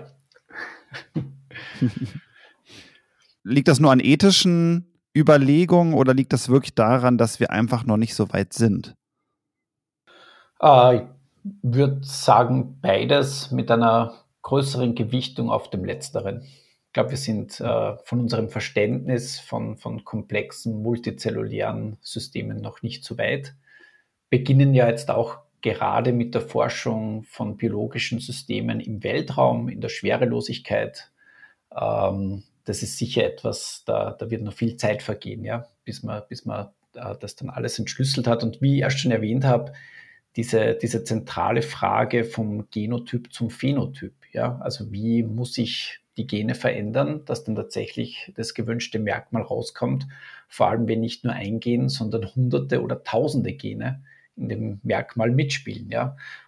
Liegt das nur an ethischen Überlegungen oder liegt das wirklich daran, dass wir einfach noch nicht so weit sind?
Äh, ich würde sagen, beides mit einer größeren Gewichtung auf dem Letzteren. Ich glaube, wir sind äh, von unserem Verständnis von, von komplexen multizellulären Systemen noch nicht so weit. Beginnen ja jetzt auch gerade mit der Forschung von biologischen Systemen im Weltraum, in der Schwerelosigkeit. Ähm, das ist sicher etwas, da, da wird noch viel Zeit vergehen, ja, bis man, bis man äh, das dann alles entschlüsselt hat. Und wie ich erst schon erwähnt habe, diese, diese zentrale Frage vom Genotyp zum Phänotyp. Ja? Also wie muss ich die Gene verändern, dass dann tatsächlich das gewünschte Merkmal rauskommt, vor allem wenn nicht nur ein Gen, sondern hunderte oder tausende Gene in dem Merkmal mitspielen. Ja?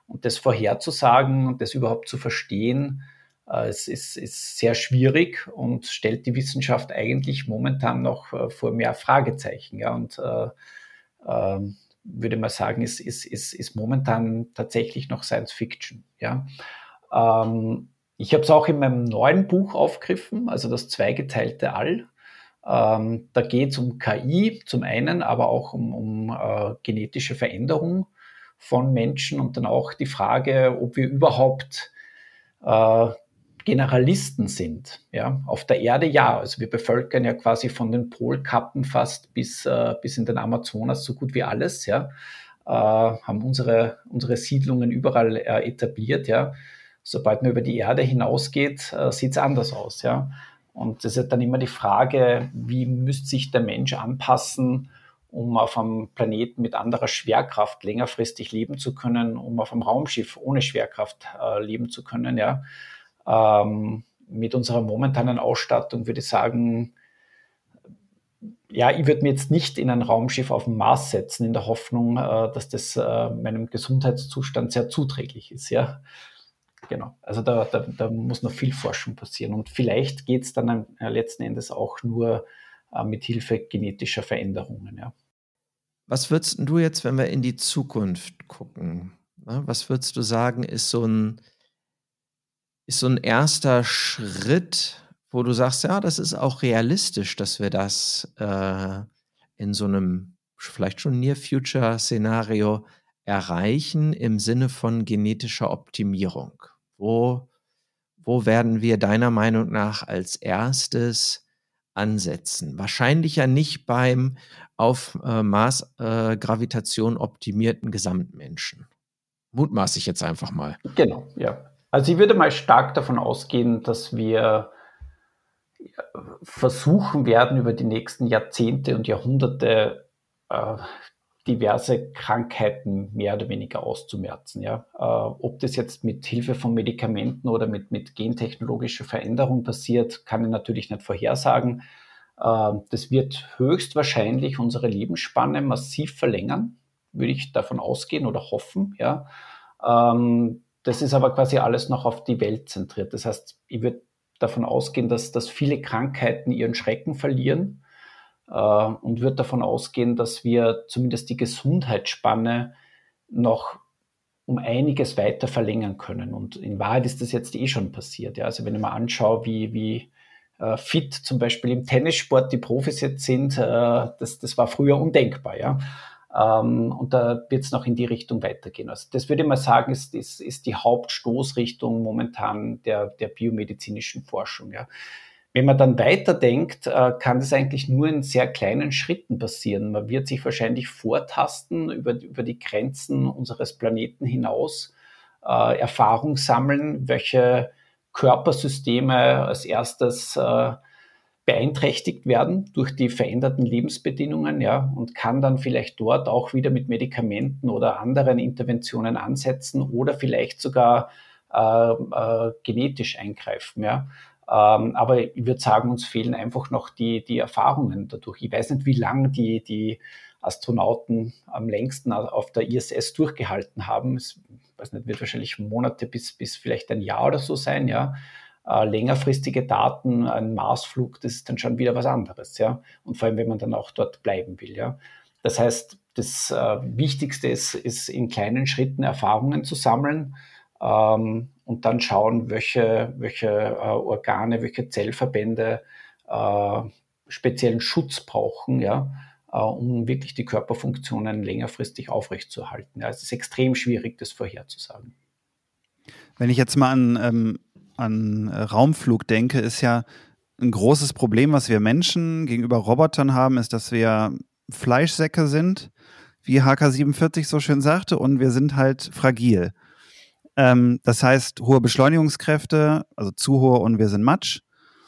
Und das vorherzusagen und das überhaupt zu verstehen, äh, es ist, ist sehr schwierig und stellt die Wissenschaft eigentlich momentan noch äh, vor mehr Fragezeichen. Ja? Und äh, äh, würde mal sagen, ist, ist, ist, ist momentan tatsächlich noch Science Fiction. Ja? Ähm, ich habe es auch in meinem neuen Buch aufgegriffen, also das zweigeteilte All. Ähm, da geht es um K I zum einen, aber auch um, um äh, genetische Veränderung von Menschen und dann auch die Frage, ob wir überhaupt äh, Generalisten sind. Ja? Auf der Erde ja, also wir bevölkern ja quasi von den Polkappen fast bis, äh, bis in den Amazonas so gut wie alles, ja? äh, haben unsere, unsere Siedlungen überall äh, etabliert. Ja? Sobald man über die Erde hinausgeht, äh, sieht es anders aus. Ja? Und das ist dann immer die Frage, wie müsste sich der Mensch anpassen, um auf einem Planeten mit anderer Schwerkraft längerfristig leben zu können, um auf einem Raumschiff ohne Schwerkraft äh, leben zu können. Ja. Ähm, mit unserer momentanen Ausstattung würde ich sagen, ja, ich würde mir jetzt nicht in ein Raumschiff auf dem Mars setzen, in der Hoffnung, äh, dass das äh, meinem Gesundheitszustand sehr zuträglich ist. Ja. Genau, also da, da, da muss noch viel Forschung passieren. Und vielleicht geht es dann äh, letzten Endes auch nur äh, mit Hilfe genetischer Veränderungen. Ja.
Was würdest du jetzt, wenn wir in die Zukunft gucken, ne, was würdest du sagen, ist so ein, ist so ein erster Schritt, wo du sagst, ja, das ist auch realistisch, dass wir das äh, in so einem vielleicht schon Near-Future-Szenario erreichen im Sinne von genetischer Optimierung? Wo, wo werden wir deiner Meinung nach als erstes ansetzen? Wahrscheinlich ja nicht beim auf äh, Mars-Gravitation äh, optimierten Gesamtmenschen. Mutmaße ich jetzt einfach mal.
Genau, ja. Also ich würde mal stark davon ausgehen, dass wir versuchen werden, über die nächsten Jahrzehnte und Jahrhunderte äh, diverse Krankheiten mehr oder weniger auszumerzen. Ja? Äh, ob das jetzt mit Hilfe von Medikamenten oder mit, mit gentechnologischer Veränderung passiert, kann ich natürlich nicht vorhersagen. Äh, das wird höchstwahrscheinlich unsere Lebensspanne massiv verlängern, würde ich davon ausgehen oder hoffen. Ja? Ähm, das ist aber quasi alles noch auf die Welt zentriert. Das heißt, ich würde davon ausgehen, dass, dass viele Krankheiten ihren Schrecken verlieren. Und wird davon ausgehen, dass wir zumindest die Gesundheitsspanne noch um einiges weiter verlängern können. Und in Wahrheit ist das jetzt eh schon passiert. Ja. Also wenn ich mal anschaue, wie, wie äh, fit zum Beispiel im Tennissport die Profis jetzt sind, äh, das, das war früher undenkbar. Ja. Ähm, und da wird es noch in die Richtung weitergehen. Also das würde ich mal sagen, ist, ist, ist die Hauptstoßrichtung momentan der, der biomedizinischen Forschung. Ja. Wenn man dann weiterdenkt, kann das eigentlich nur in sehr kleinen Schritten passieren. Man wird sich wahrscheinlich vortasten über, über die Grenzen unseres Planeten hinaus, äh, Erfahrung sammeln, welche Körpersysteme als erstes äh, beeinträchtigt werden durch die veränderten Lebensbedingungen, ja, und kann dann vielleicht dort auch wieder mit Medikamenten oder anderen Interventionen ansetzen oder vielleicht sogar äh, äh, genetisch eingreifen, ja. Ähm, aber ich würde sagen, uns fehlen einfach noch die, die Erfahrungen dadurch. Ich weiß nicht, wie lange die, die Astronauten am längsten auf der I S S durchgehalten haben. Es weiß nicht, wird wahrscheinlich Monate bis, bis vielleicht ein Jahr oder so sein. Ja. Äh, längerfristige Daten, ein Marsflug, das ist dann schon wieder was anderes. Ja. Und vor allem, wenn man dann auch dort bleiben will. Ja. Das heißt, das äh, Wichtigste ist, ist, in kleinen Schritten Erfahrungen zu sammeln. Ähm, und dann schauen, welche, welche äh, Organe, welche Zellverbände äh, speziellen Schutz brauchen, ja, äh, um wirklich die Körperfunktionen längerfristig aufrechtzuerhalten. Ja, es ist extrem schwierig, das vorherzusagen.
Wenn ich jetzt mal an, ähm, an Raumflug denke, ist ja ein großes Problem, was wir Menschen gegenüber Robotern haben, ist, dass wir Fleischsäcke sind, wie H K siebenundvierzig so schön sagte, und wir sind halt fragil. Ähm, das heißt, hohe Beschleunigungskräfte, also zu hohe und wir sind Matsch.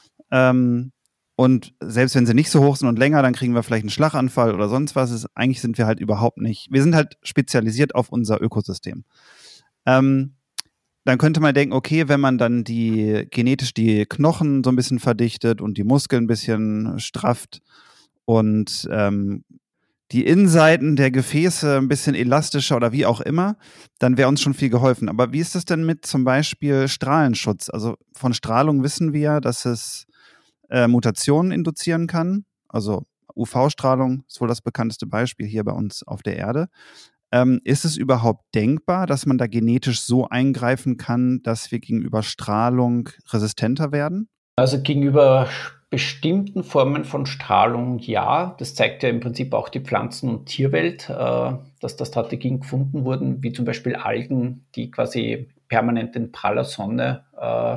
Ähm, und selbst wenn sie nicht so hoch sind und länger, dann kriegen wir vielleicht einen Schlaganfall oder sonst was. Ist, eigentlich sind wir halt überhaupt nicht. Wir sind halt spezialisiert auf unser Ökosystem. Ähm, dann könnte man denken, okay, wenn man dann die genetisch die Knochen so ein bisschen verdichtet und die Muskeln ein bisschen strafft und ähm, die Innenseiten der Gefäße ein bisschen elastischer oder wie auch immer, dann wäre uns schon viel geholfen. Aber wie ist es denn mit zum Beispiel Strahlenschutz? Also von Strahlung wissen wir, dass es äh, Mutationen induzieren kann. Also U V-Strahlung ist wohl das bekannteste Beispiel hier bei uns auf der Erde. Ähm, ist es überhaupt denkbar, dass man da genetisch so eingreifen kann, dass wir gegenüber Strahlung resistenter werden?
Also gegenüber bestimmten Formen von Strahlung ja. Das zeigt ja im Prinzip auch die Pflanzen- und Tierwelt, äh, dass da Strategien gefunden wurden, wie zum Beispiel Algen, die quasi permanent in praller Sonne äh,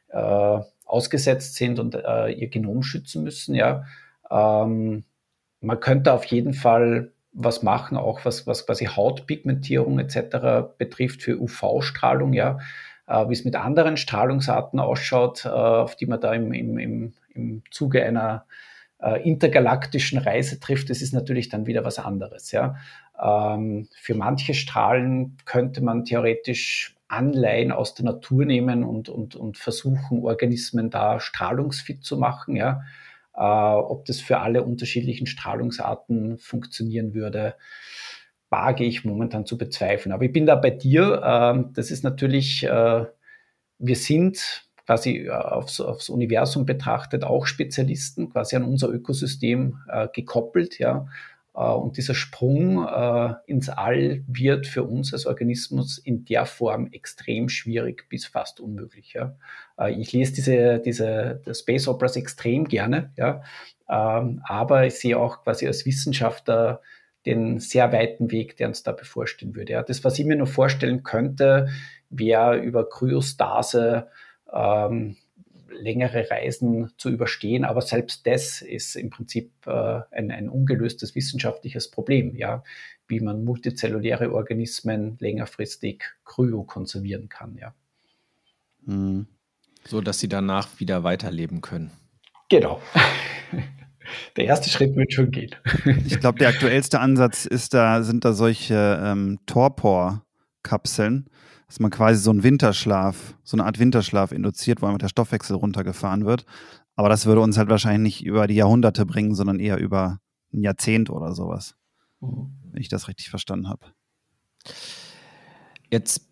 äh, ausgesetzt sind und äh, ihr Genom schützen müssen. Ja. Ähm, man könnte auf jeden Fall was machen, auch was, was quasi Hautpigmentierung et cetera betrifft für U V-Strahlung, ja. Äh, wie es mit anderen Strahlungsarten ausschaut, äh, auf die man da im, im, im, im Zuge einer äh, intergalaktischen Reise trifft, das ist natürlich dann wieder was anderes. Ja. Ähm, für manche Strahlen könnte man theoretisch Anleihen aus der Natur nehmen und, und, und versuchen, Organismen da strahlungsfit zu machen. Ja. Äh, ob das für alle unterschiedlichen Strahlungsarten funktionieren würde, wage ich momentan zu bezweifeln. Aber ich bin da bei dir. Äh, das ist natürlich, äh, wir sind quasi aufs, aufs Universum betrachtet auch Spezialisten, quasi an unser Ökosystem äh, gekoppelt. Ja. Äh, und dieser Sprung äh, ins All wird für uns als Organismus in der Form extrem schwierig bis fast unmöglich. Ja. Äh, ich lese diese, diese Space Operas extrem gerne, ja. Ähm, aber ich sehe auch quasi als Wissenschaftler den sehr weiten Weg, der uns da bevorstehen würde. Ja. Das, was ich mir nur vorstellen könnte, wäre über Kryostase ähm, längere Reisen zu überstehen. Aber selbst das ist im Prinzip äh, ein, ein ungelöstes wissenschaftliches Problem, ja, wie man multizelluläre Organismen längerfristig kryokonservieren kann. Ja.
Mhm. So, dass sie danach wieder weiterleben können.
Genau. Der erste Schritt wird schon gehen.
Ich glaube, der aktuellste Ansatz ist da, sind da solche ähm, Torpor-Kapseln, dass man quasi so einen Winterschlaf, so eine Art Winterschlaf induziert, wo einfach der Stoffwechsel runtergefahren wird. Aber das würde uns halt wahrscheinlich nicht über die Jahrhunderte bringen, sondern eher über ein Jahrzehnt oder sowas. Mhm. Wenn ich das richtig verstanden habe.
Jetzt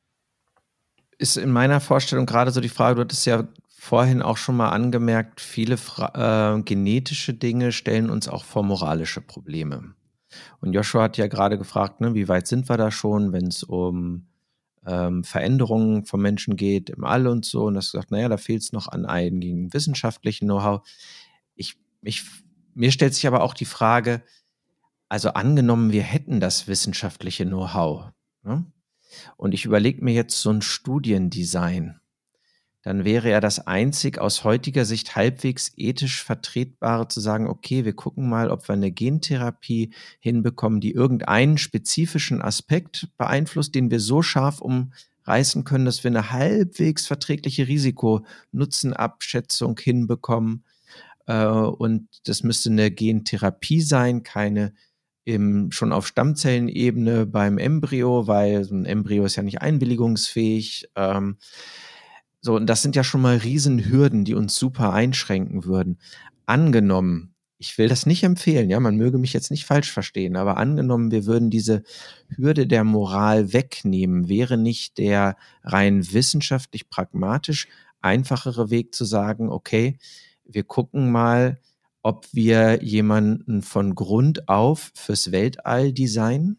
ist in meiner Vorstellung gerade so die Frage, du hattest ja vorhin auch schon mal angemerkt, viele Fra- äh, genetische Dinge stellen uns auch vor moralische Probleme. Und Joshua hat ja gerade gefragt, ne, wie weit sind wir da schon, wenn es um ähm, Veränderungen von Menschen geht im All und so. Und das gesagt, naja, da fehlt es noch an einigen wissenschaftlichen Know-how. Ich, ich, mir stellt sich aber auch die Frage, also angenommen, wir hätten das wissenschaftliche Know-how, ne? Und ich überlege mir jetzt so ein Studiendesign, dann wäre ja das einzig aus heutiger Sicht halbwegs ethisch Vertretbare zu sagen, okay, wir gucken mal, ob wir eine Gentherapie hinbekommen, die irgendeinen spezifischen Aspekt beeinflusst, den wir so scharf umreißen können, dass wir eine halbwegs verträgliche Risiko-Nutzen-Abschätzung hinbekommen. Äh, und das müsste eine Gentherapie sein, keine Im, schon auf Stammzellenebene beim Embryo, weil so ein Embryo ist ja nicht einwilligungsfähig. Ähm, so, und das sind ja schon mal Riesenhürden, die uns super einschränken würden. Angenommen, ich will das nicht empfehlen, ja, man möge mich jetzt nicht falsch verstehen, aber angenommen, wir würden diese Hürde der Moral wegnehmen, wäre nicht der rein wissenschaftlich pragmatisch einfachere Weg zu sagen, okay, wir gucken mal, ob wir jemanden von Grund auf fürs Weltall designen?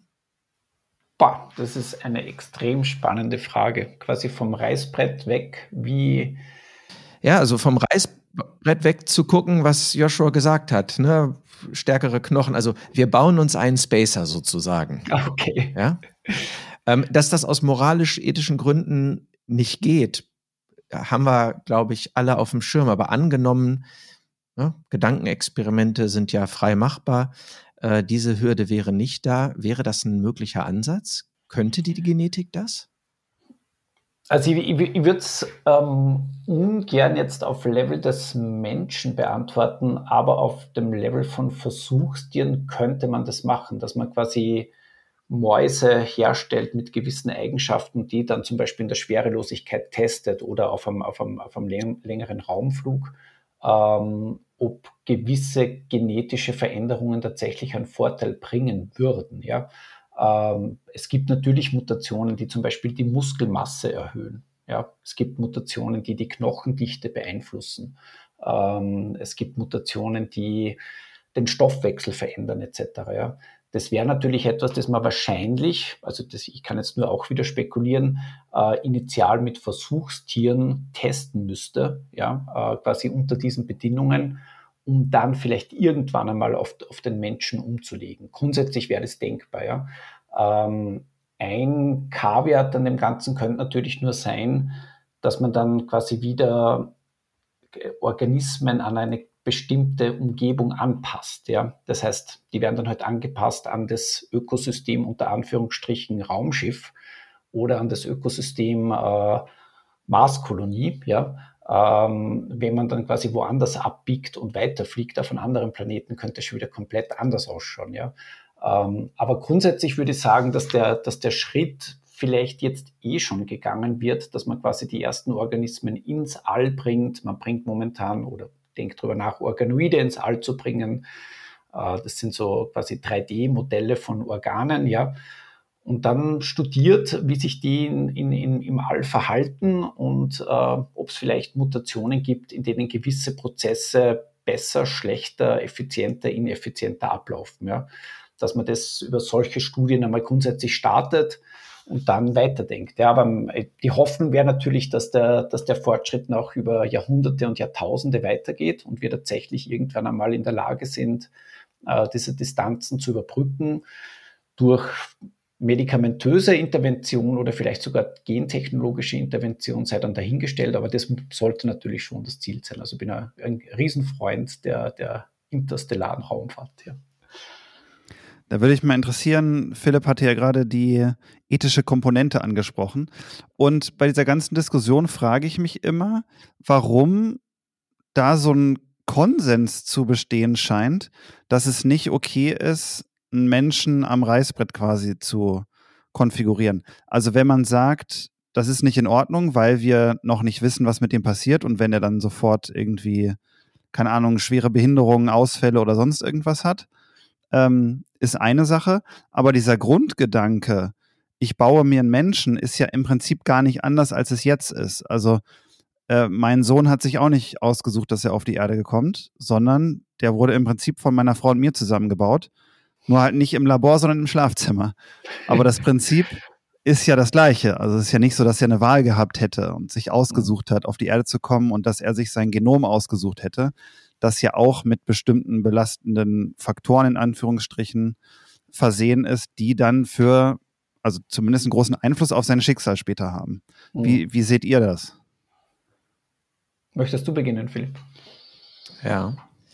Boah, das ist eine extrem spannende Frage. Quasi vom Reißbrett weg, wie...
Ja, also vom Reißbrett weg zu gucken, was Joshua gesagt hat, ne? Stärkere Knochen. Also wir bauen uns einen Spacer sozusagen.
Okay.
Ja? Ähm, dass das aus moralisch-ethischen Gründen nicht geht, haben wir, glaube ich, alle auf dem Schirm. Aber angenommen, ja, Gedankenexperimente sind ja frei machbar. Äh, diese Hürde wäre nicht da. Wäre das ein möglicher Ansatz? Könnte die, die Genetik das?
Also ich, ich, ich würde es ähm, ungern jetzt auf Level des Menschen beantworten, aber auf dem Level von Versuchstieren könnte man das machen, dass man quasi Mäuse herstellt mit gewissen Eigenschaften, die dann zum Beispiel in der Schwerelosigkeit testet oder auf einem, auf einem, auf einem längeren Raumflug. ähm, ob gewisse genetische Veränderungen tatsächlich einen Vorteil bringen würden. Ja? Ähm, es gibt natürlich Mutationen, die zum Beispiel die Muskelmasse erhöhen. Ja? Es gibt Mutationen, die die Knochendichte beeinflussen. Ähm, es gibt Mutationen, die den Stoffwechsel verändern et cetera. Ja? Das wäre natürlich etwas, das man wahrscheinlich, also das, ich kann jetzt nur auch wieder spekulieren, äh, initial mit Versuchstieren testen müsste, ja, äh, quasi unter diesen Bedingungen, um dann vielleicht irgendwann einmal auf, auf den Menschen umzulegen. Grundsätzlich wäre das denkbar. Ja. Ähm, ein K-Wert an dem Ganzen könnte natürlich nur sein, dass man dann quasi wieder Organismen an eine bestimmte Umgebung anpasst. Ja. Das heißt, die werden dann halt angepasst an das Ökosystem unter Anführungsstrichen Raumschiff oder an das Ökosystem äh, Marskolonie. Ja. Ähm, wenn man dann quasi woanders abbiegt und weiterfliegt auf einen anderen Planeten, könnte es schon wieder komplett anders ausschauen. Ja. Ähm, aber grundsätzlich würde ich sagen, dass der, dass der Schritt vielleicht jetzt eh schon gegangen wird, dass man quasi die ersten Organismen ins All bringt. Man bringt momentan oder denkt darüber nach, Organoide ins All zu bringen. Das sind so quasi drei D Modelle von Organen, ja. Und dann studiert, wie sich die in, in, in, im All verhalten und äh, ob es vielleicht Mutationen gibt, in denen gewisse Prozesse besser, schlechter, effizienter, ineffizienter ablaufen. Ja. Dass man das über solche Studien einmal grundsätzlich startet und dann weiterdenkt. Ja, aber die Hoffnung wäre natürlich, dass der, dass der Fortschritt noch über Jahrhunderte und Jahrtausende weitergeht und wir tatsächlich irgendwann einmal in der Lage sind, äh, diese Distanzen zu überbrücken durch medikamentöse Intervention oder vielleicht sogar gentechnologische Intervention, sei dann dahingestellt, aber das sollte natürlich schon das Ziel sein. Also ich bin ein, ein Riesenfreund der, der interstellaren Raumfahrt. Ja.
Da würde ich mal interessieren, Philipp hatte ja gerade die ethische Komponente angesprochen. Und bei dieser ganzen Diskussion frage ich mich immer, warum da so ein Konsens zu bestehen scheint, dass es nicht okay ist, einen Menschen am Reißbrett quasi zu konfigurieren. Also wenn man sagt, das ist nicht in Ordnung, weil wir noch nicht wissen, was mit dem passiert und wenn er dann sofort irgendwie, keine Ahnung, schwere Behinderungen, Ausfälle oder sonst irgendwas hat, ähm, ist eine Sache, aber dieser Grundgedanke, ich baue mir einen Menschen, ist ja im Prinzip gar nicht anders, als es jetzt ist. Also äh, mein Sohn hat sich auch nicht ausgesucht, dass er auf die Erde kommt, sondern der wurde im Prinzip von meiner Frau und mir zusammengebaut, nur halt nicht im Labor, sondern im Schlafzimmer. Aber das Prinzip ist ja das Gleiche. Also es ist ja nicht so, dass er eine Wahl gehabt hätte und sich ausgesucht hat, auf die Erde zu kommen und dass er sich sein Genom ausgesucht hätte, das ja auch mit bestimmten belastenden Faktoren in Anführungsstrichen versehen ist, die dann für, also zumindest einen großen Einfluss auf sein Schicksal später haben. Mhm. Wie, wie seht ihr das?
Möchtest du beginnen, Philipp?
Ja.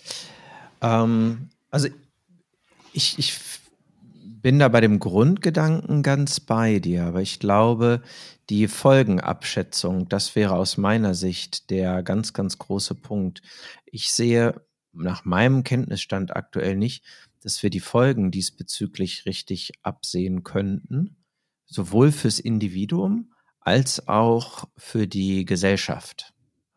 Ähm, also ich, ich bin da bei dem Grundgedanken ganz bei dir, aber ich glaube, die Folgenabschätzung, das wäre aus meiner Sicht der ganz, ganz große Punkt. Ich sehe nach meinem Kenntnisstand aktuell nicht, dass wir die Folgen diesbezüglich richtig absehen könnten, sowohl fürs Individuum als auch für die Gesellschaft.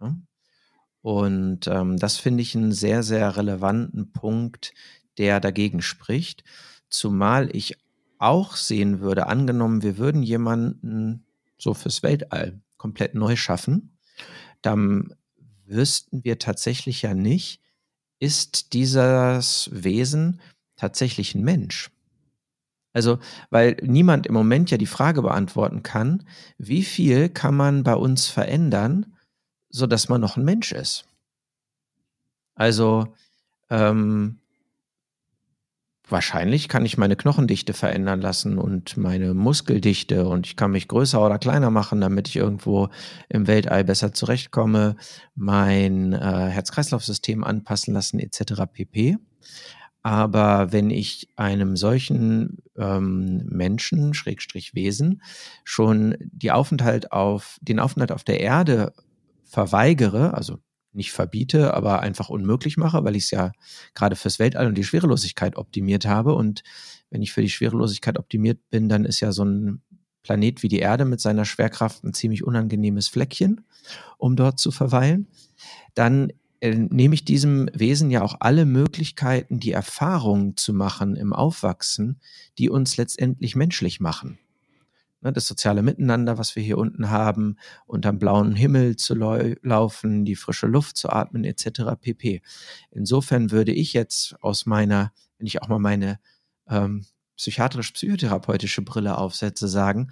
Und ähm, das finde ich einen sehr, sehr relevanten Punkt, der dagegen spricht, zumal ich auch sehen würde, angenommen, wir würden jemanden so fürs Weltall komplett neu schaffen, dann wüssten wir tatsächlich ja nicht, ist dieses Wesen tatsächlich ein Mensch? Also, weil niemand im Moment ja die Frage beantworten kann, wie viel kann man bei uns verändern, sodass man noch ein Mensch ist? Also, ähm, wahrscheinlich kann ich meine Knochendichte verändern lassen und meine Muskeldichte und ich kann mich größer oder kleiner machen, damit ich irgendwo im Weltall besser zurechtkomme, mein äh, Herz-Kreislauf-System anpassen lassen et cetera pp. Aber wenn ich einem solchen ähm, Menschen, Schrägstrich Wesen, schon die Aufenthalt auf, den Aufenthalt auf der Erde verweigere, also nicht verbiete, aber einfach unmöglich mache, weil ich es ja gerade fürs Weltall und die Schwerelosigkeit optimiert habe. Und wenn ich für die Schwerelosigkeit optimiert bin, dann ist ja so ein Planet wie die Erde mit seiner Schwerkraft ein ziemlich unangenehmes Fleckchen, um dort zu verweilen. Dann äh, nehme ich diesem Wesen ja auch alle Möglichkeiten, die Erfahrungen zu machen im Aufwachsen, die uns letztendlich menschlich machen. Ne, das soziale Miteinander, was wir hier unten haben, unterm blauen Himmel zu lau- laufen, die frische Luft zu atmen, et cetera pp. Insofern würde ich jetzt aus meiner, wenn ich auch mal meine ähm, psychiatrisch-psychotherapeutische Brille aufsetze, sagen,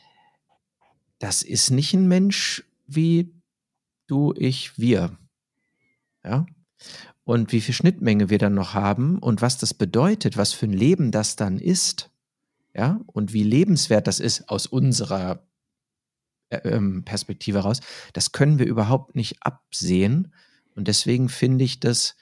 das ist nicht ein Mensch wie du, ich, wir. Ja? Und wie viel Schnittmenge wir dann noch haben und was das bedeutet, was für ein Leben das dann ist, ja, und wie lebenswert das ist aus unserer äh, ähm, Perspektive raus, das können wir überhaupt nicht absehen. Und deswegen finde ich, das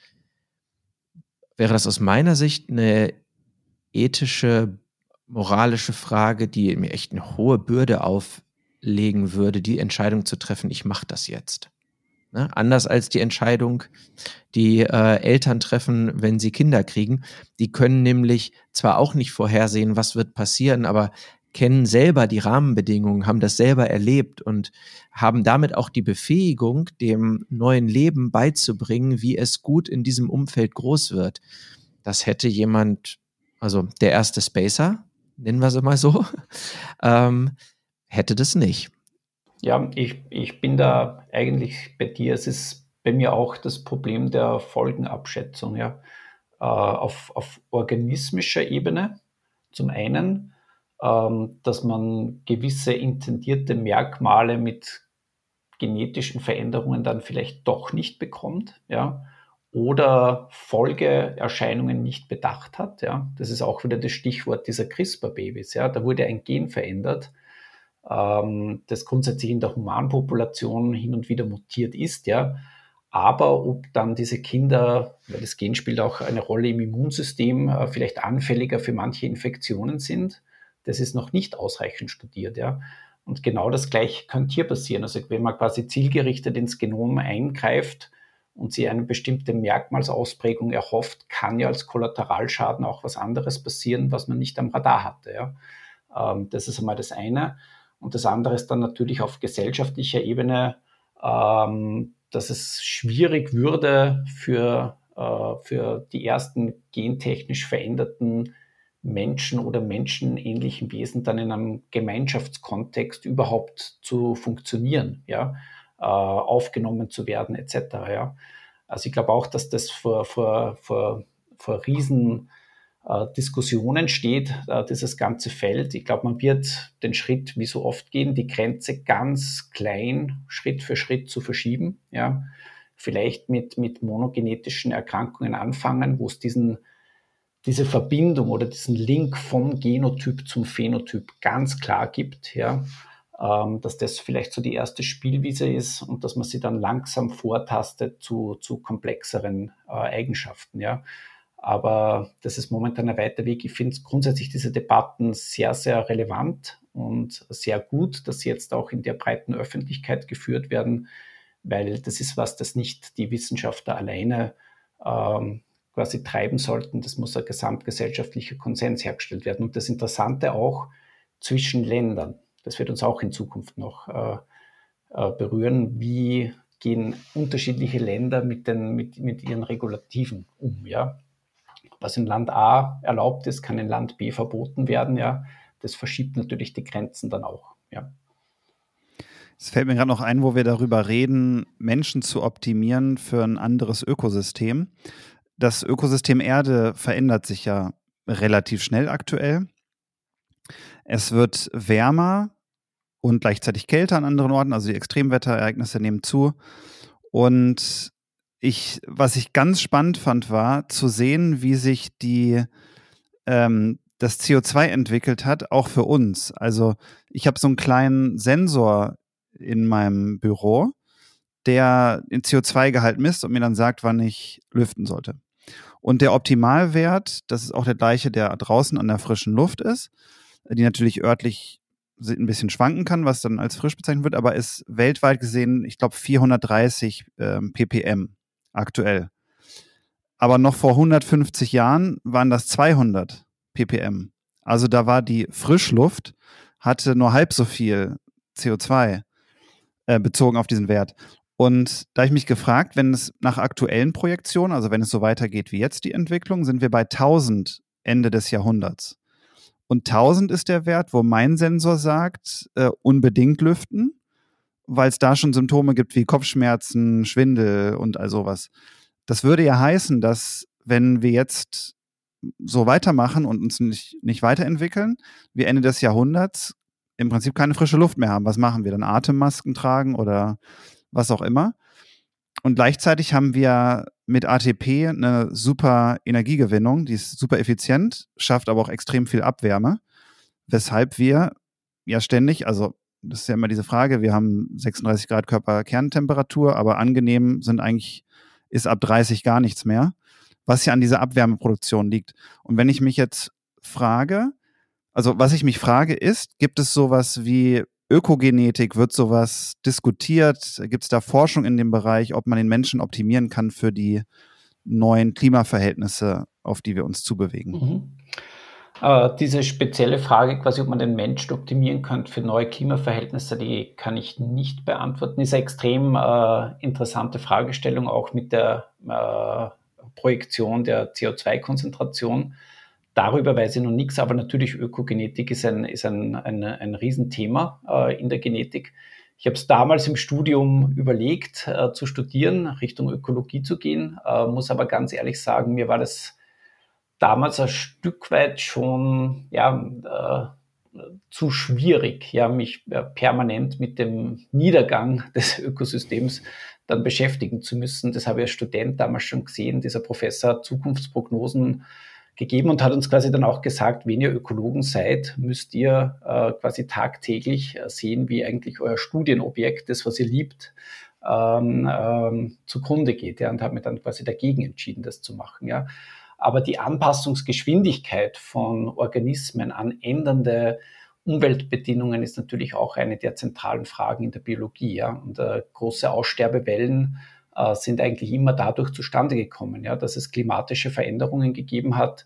wäre das aus meiner Sicht eine ethische, moralische Frage, die mir echt eine hohe Bürde auflegen würde, die Entscheidung zu treffen, ich mache das jetzt. Ne? Anders als die Entscheidung, die äh, Eltern treffen, wenn sie Kinder kriegen. Die können nämlich zwar auch nicht vorhersehen, was wird passieren, aber kennen selber die Rahmenbedingungen, haben das selber erlebt und haben damit auch die Befähigung, dem neuen Leben beizubringen, wie es gut in diesem Umfeld groß wird. Das hätte jemand, also der erste Spacer, nennen wir sie mal so, ähm, hätte das nicht.
Ja, ich, ich bin da eigentlich bei dir. Es ist bei mir auch das Problem der Folgenabschätzung, ja. Äh, auf, auf organismischer Ebene zum einen, ähm, dass man gewisse intendierte Merkmale mit genetischen Veränderungen dann vielleicht doch nicht bekommt, ja, oder Folgeerscheinungen nicht bedacht hat, ja. Das ist auch wieder das Stichwort dieser CRISPR-Babys, ja. Da wurde ein Gen verändert, das grundsätzlich in der Humanpopulation hin und wieder mutiert ist, ja. Aber ob dann diese Kinder, weil das Gen spielt auch eine Rolle im Immunsystem, vielleicht anfälliger für manche Infektionen sind, das ist noch nicht ausreichend studiert, ja. Und genau das Gleiche könnte hier passieren. Also wenn man quasi zielgerichtet ins Genom eingreift und sie eine bestimmte Merkmalsausprägung erhofft, kann ja als Kollateralschaden auch was anderes passieren, was man nicht am Radar hatte, ja. Das ist einmal das eine. Und das andere ist dann natürlich auf gesellschaftlicher Ebene, ähm, dass es schwierig würde für, äh, für die ersten gentechnisch veränderten Menschen oder menschenähnlichen Wesen dann in einem Gemeinschaftskontext überhaupt zu funktionieren, ja, äh, aufgenommen zu werden et cetera. Ja. Also ich glaube auch, dass das vor, vor, vor, vor riesen äh, Diskussionen steht, äh, dieses ganze Feld. Ich glaube, man wird den Schritt wie so oft gehen, die Grenze ganz klein, Schritt für Schritt zu verschieben. Ja. Vielleicht mit, mit monogenetischen Erkrankungen anfangen, wo es diesen, diese Verbindung oder diesen Link vom Genotyp zum Phänotyp ganz klar gibt. Ja. Ähm, dass das vielleicht so die erste Spielwiese ist und dass man sie dann langsam vortastet zu, zu komplexeren äh, Eigenschaften. Ja. Aber das ist momentan ein weiter Weg. Ich finde grundsätzlich diese Debatten sehr, sehr relevant und sehr gut, dass sie jetzt auch in der breiten Öffentlichkeit geführt werden, weil das ist was, das nicht die Wissenschaftler alleine ähm, quasi treiben sollten. Das muss ein gesamtgesellschaftlicher Konsens hergestellt werden. Und das Interessante auch zwischen Ländern. Das wird uns auch in Zukunft noch äh, äh, berühren. Wie gehen unterschiedliche Länder mit, den, mit, mit ihren Regulativen um, ja? Was in Land A erlaubt ist, kann in Land B verboten werden, ja. Das verschiebt natürlich die Grenzen dann auch, ja.
Es fällt mir gerade noch ein, wo wir darüber reden, Menschen zu optimieren für ein anderes Ökosystem. Das Ökosystem Erde verändert sich ja relativ schnell aktuell. Es wird wärmer und gleichzeitig kälter an anderen Orten, also die Extremwetterereignisse nehmen zu. Und Ich, was ich ganz spannend fand, war zu sehen, wie sich die, ähm, das C O zwei entwickelt hat, auch für uns. Also ich habe so einen kleinen Sensor in meinem Büro, der den C O zwei Gehalt misst und mir dann sagt, wann ich lüften sollte. Und der Optimalwert, das ist auch der gleiche, der draußen an der frischen Luft ist, die natürlich örtlich ein bisschen schwanken kann, was dann als frisch bezeichnet wird, aber ist weltweit gesehen, ich glaube, vierhundertdreißig ähm, ppm. Aktuell. Aber noch vor hundertfünfzig Jahren waren das zweihundert ppm. Also da war die Frischluft, hatte nur halb so viel C O zwei äh, bezogen auf diesen Wert. Und da habe ich mich gefragt, wenn es nach aktuellen Projektionen, also wenn es so weitergeht wie jetzt die Entwicklung, sind wir bei tausend Ende des Jahrhunderts. Und tausend ist der Wert, wo mein Sensor sagt, äh, unbedingt lüften, weil es da schon Symptome gibt wie Kopfschmerzen, Schwindel und all sowas. Das würde ja heißen, dass wenn wir jetzt so weitermachen und uns nicht, nicht weiterentwickeln, wir Ende des Jahrhunderts im Prinzip keine frische Luft mehr haben. Was machen wir dann? Atemmasken tragen oder was auch immer. Und gleichzeitig haben wir mit A T P eine super Energiegewinnung, die ist super effizient, schafft aber auch extrem viel Abwärme, weshalb wir ja ständig, also das ist ja immer diese Frage, wir haben sechsunddreißig Grad Körperkerntemperatur, aber angenehm sind eigentlich, ist ab dreißig gar nichts mehr, was ja an dieser Abwärmeproduktion liegt. Und wenn ich mich jetzt frage, also was ich mich frage ist, gibt es sowas wie Ökogenetik, wird sowas diskutiert? Gibt es da Forschung in dem Bereich, ob man den Menschen optimieren kann für die neuen Klimaverhältnisse, auf die wir uns zubewegen?
Mhm. Äh, diese spezielle Frage, quasi, ob man den Menschen optimieren könnte für neue Klimaverhältnisse, die kann ich nicht beantworten. Ist eine extrem äh, interessante Fragestellung, auch mit der äh, Projektion der C O zwei Konzentration. Darüber weiß ich noch nichts, aber natürlich Ökogenetik ist ein, ist ein, ein, ein Riesenthema äh, in der Genetik. Ich habe es damals im Studium überlegt, äh, zu studieren, Richtung Ökologie zu gehen, äh, muss aber ganz ehrlich sagen, mir war das damals ein Stück weit schon ja, äh, zu schwierig, ja, mich äh, permanent mit dem Niedergang des Ökosystems dann beschäftigen zu müssen. Das habe ich als Student damals schon gesehen. Dieser Professor hat Zukunftsprognosen gegeben und hat uns quasi dann auch gesagt, wenn ihr Ökologen seid, müsst ihr äh, quasi tagtäglich äh, sehen, wie eigentlich euer Studienobjekt, das, was ihr liebt, ähm, ähm, zugrunde geht. Ja, und hat mir dann quasi dagegen entschieden, das zu machen. Ja. Aber die Anpassungsgeschwindigkeit von Organismen an ändernde Umweltbedingungen ist natürlich auch eine der zentralen Fragen in der Biologie. Ja. Und äh, große Aussterbewellen äh, sind eigentlich immer dadurch zustande gekommen, ja, dass es klimatische Veränderungen gegeben hat,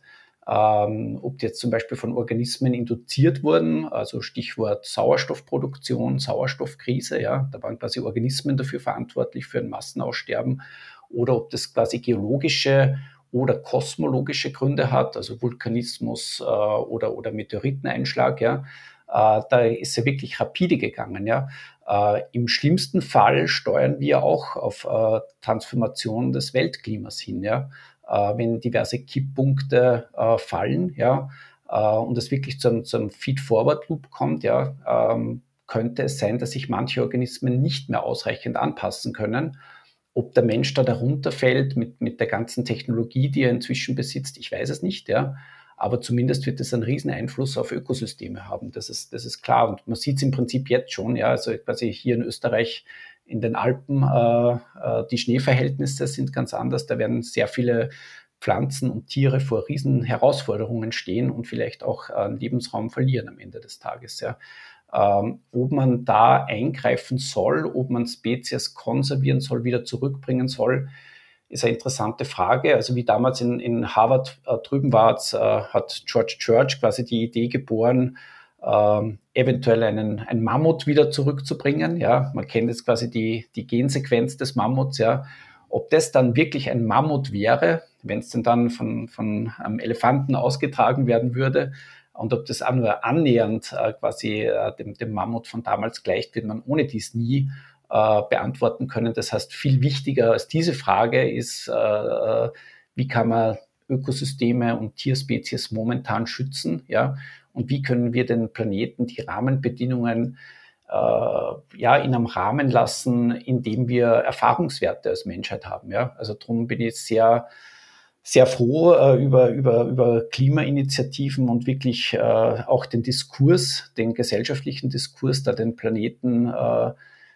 ähm, ob die jetzt zum Beispiel von Organismen induziert wurden, also Stichwort Sauerstoffproduktion, Sauerstoffkrise, ja, da waren quasi Organismen dafür verantwortlich für ein Massenaussterben, oder ob das quasi geologische oder kosmologische Gründe hat, also Vulkanismus äh, oder, oder Meteoriteneinschlag, ja, äh, da ist er wirklich rapide gegangen, ja. Äh, Im schlimmsten Fall steuern wir auch auf äh, Transformation des Weltklimas hin, ja. Äh, wenn diverse Kipppunkte äh, fallen, ja, äh, und es wirklich zu einem, zu einem Feed-Forward-Loop kommt, ja, ähm, könnte es sein, dass sich manche Organismen nicht mehr ausreichend anpassen können. Ob der Mensch da darunter fällt mit, mit der ganzen Technologie, die er inzwischen besitzt, ich weiß es nicht, ja. Aber zumindest wird es einen riesen Einfluss auf Ökosysteme haben. Das ist, das ist klar. Und man sieht es im Prinzip jetzt schon, ja. Also quasi hier in Österreich in den Alpen, äh, äh, die Schneeverhältnisse sind ganz anders. Da werden sehr viele Pflanzen und Tiere vor riesen Herausforderungen stehen und vielleicht auch äh, Lebensraum verlieren am Ende des Tages, ja. Ähm, ob man da eingreifen soll, ob man Spezies konservieren soll, wieder zurückbringen soll, ist eine interessante Frage. Also wie damals in, in Harvard äh, drüben war, äh, hat George Church quasi die Idee geboren, äh, eventuell einen, einen Mammut wieder zurückzubringen. Ja, man kennt jetzt quasi die, die Gensequenz des Mammuts. Ja. Ob das dann wirklich ein Mammut wäre, wenn es denn dann von, von einem Elefanten ausgetragen werden würde, und ob das auch nur annähernd äh, quasi äh, dem, dem Mammut von damals gleicht, wird man ohne dies nie äh, beantworten können. Das heißt, viel wichtiger als diese Frage ist, äh, wie kann man Ökosysteme und Tierspezies momentan schützen, ja? Und wie können wir den Planeten, die Rahmenbedingungen äh, ja, in einem Rahmen lassen, in dem wir Erfahrungswerte als Menschheit haben. Ja? Also darum bin ich sehr sehr froh äh, über, über, über Klimainitiativen und wirklich äh, auch den Diskurs, den gesellschaftlichen Diskurs, da den Planeten äh,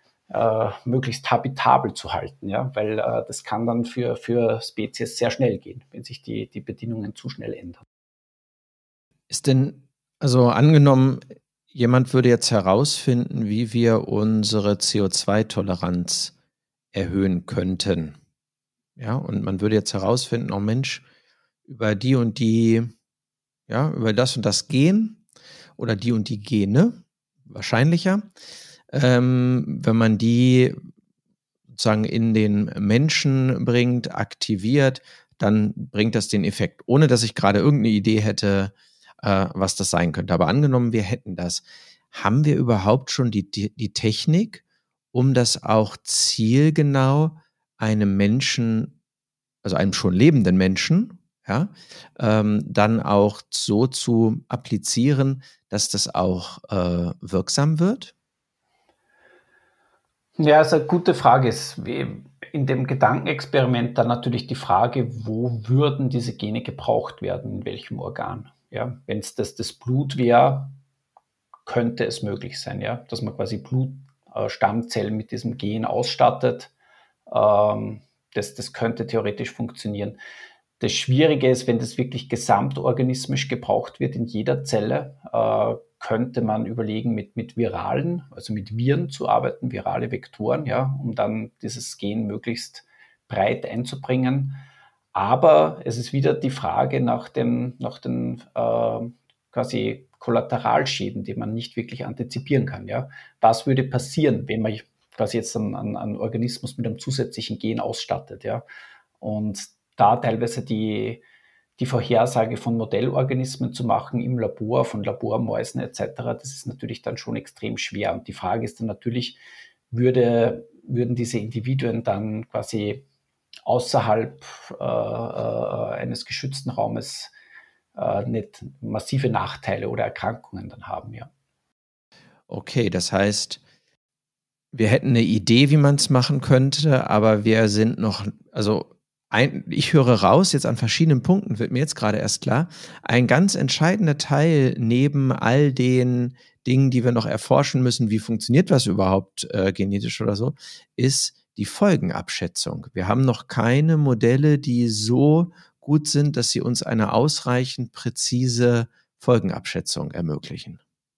äh, möglichst habitabel zu halten, ja, weil äh, das kann dann für, für Spezies sehr schnell gehen, wenn sich die, die Bedingungen zu schnell ändern.
Ist denn, also angenommen, jemand würde jetzt herausfinden, wie wir unsere C O zwei Toleranz erhöhen könnten. Ja, und man würde jetzt herausfinden, oh Mensch, über die und die, ja, über das und das Gen oder die und die Gene, wahrscheinlicher, ähm, wenn man die sozusagen in den Menschen bringt, aktiviert, dann bringt das den Effekt, ohne dass ich gerade irgendeine Idee hätte, äh, was das sein könnte. Aber angenommen, wir hätten das. Haben wir überhaupt schon die, die, die Technik, um das auch zielgenau einem Menschen, also einem schon lebenden Menschen, ja, ähm, dann auch so zu applizieren, dass das auch äh, wirksam wird?
Ja, also eine gute Frage ist, wie in dem Gedankenexperiment dann natürlich die Frage, wo würden diese Gene gebraucht werden, in welchem Organ? Ja, wenn es das, das Blut wäre, könnte es möglich sein, ja, dass man quasi Blutstammzellen mit diesem Gen ausstattet. Ähm, das, das könnte theoretisch funktionieren. Das Schwierige ist, wenn das wirklich gesamtorganismisch gebraucht wird in jeder Zelle, äh, könnte man überlegen, mit, mit viralen, also mit Viren zu arbeiten, virale Vektoren, ja, um dann dieses Gen möglichst breit einzubringen. Aber es ist wieder die Frage nach, dem, nach den äh, quasi Kollateralschäden, die man nicht wirklich antizipieren kann. Ja. Was würde passieren, wenn man quasi jetzt einen, einen Organismus mit einem zusätzlichen Gen ausstattet? Ja? Und da teilweise die, die Vorhersage von Modellorganismen zu machen im Labor, von Labormäusen et cetera, das ist natürlich dann schon extrem schwer. Und die Frage ist dann natürlich, würde, würden diese Individuen dann quasi außerhalb äh, äh, eines geschützten Raumes äh, nicht massive Nachteile oder Erkrankungen dann haben, ja.
Okay, das heißt, wir hätten eine Idee, wie man es machen könnte, aber wir sind noch, also ein, ich höre raus, jetzt an verschiedenen Punkten wird mir jetzt gerade erst klar, ein ganz entscheidender Teil neben all den Dingen, die wir noch erforschen müssen, wie funktioniert was überhaupt äh, genetisch oder so, ist die Folgenabschätzung. Wir haben noch keine Modelle, die so gut sind, dass sie uns eine ausreichend präzise Folgenabschätzung ermöglichen.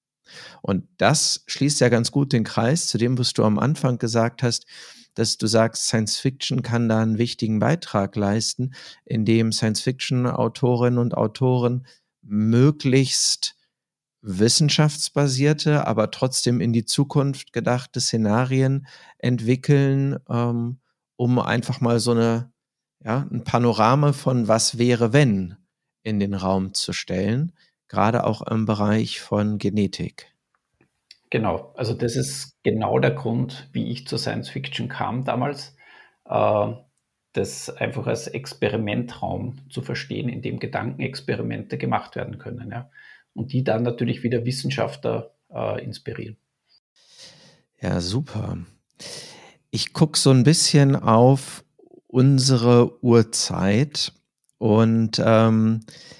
Und das schließt ja ganz gut den Kreis zu dem, was du am Anfang gesagt hast, dass du sagst, Science Fiction kann da einen wichtigen Beitrag leisten, indem Science-Fiction-Autorinnen und Autoren möglichst wissenschaftsbasierte, aber trotzdem in die Zukunft gedachte Szenarien entwickeln, ähm, um einfach mal so eine, ja, ein Panorama von was wäre, wenn in den Raum zu stellen, gerade auch im Bereich von Genetik.
Genau, also das ist genau der Grund, wie ich zur Science Fiction kam damals, äh, das einfach als Experimentraum zu verstehen, in dem Gedankenexperimente gemacht werden können, ja, und die dann natürlich wieder Wissenschaftler äh, inspirieren.
Ja, super. Ich gucke so ein bisschen auf unsere Uhrzeit und ähm,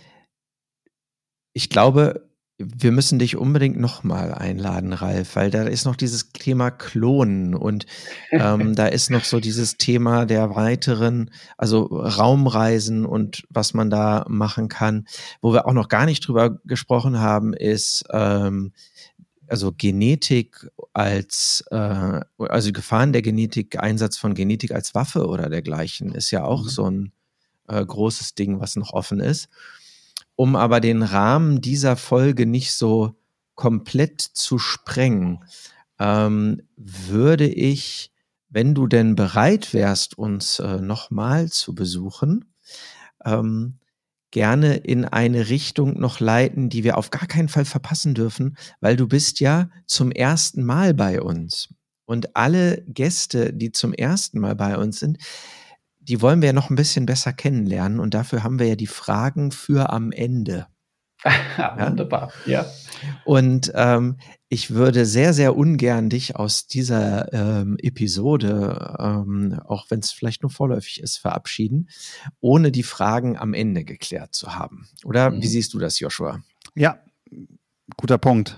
ich glaube, wir müssen dich unbedingt nochmal einladen, Ralf, weil da ist noch dieses Thema Klonen und ähm, da ist noch so dieses Thema der weiteren, also Raumreisen und was man da machen kann. Wo wir auch noch gar nicht drüber gesprochen haben, ist ähm, also Genetik als, äh, also Gefahren der Genetik, Einsatz von Genetik als Waffe oder dergleichen ist ja auch mhm. so ein äh, großes Ding, was noch offen ist. Um aber den Rahmen dieser Folge nicht so komplett zu sprengen, ähm, würde ich, wenn du denn bereit wärst, uns äh, nochmal zu besuchen, ähm, gerne in eine Richtung noch leiten, die wir auf gar keinen Fall verpassen dürfen, weil du bist ja zum ersten Mal bei uns. Und alle Gäste, die zum ersten Mal bei uns sind, die wollen wir ja noch ein bisschen besser kennenlernen und dafür haben wir ja die Fragen für am Ende.
Ja, wunderbar, ja.
Und ähm, ich würde sehr, sehr ungern dich aus dieser ähm, Episode, ähm, auch wenn es vielleicht nur vorläufig ist, verabschieden, ohne die Fragen am Ende geklärt zu haben. Oder mhm. wie siehst du das, Joshua?
Ja, guter Punkt.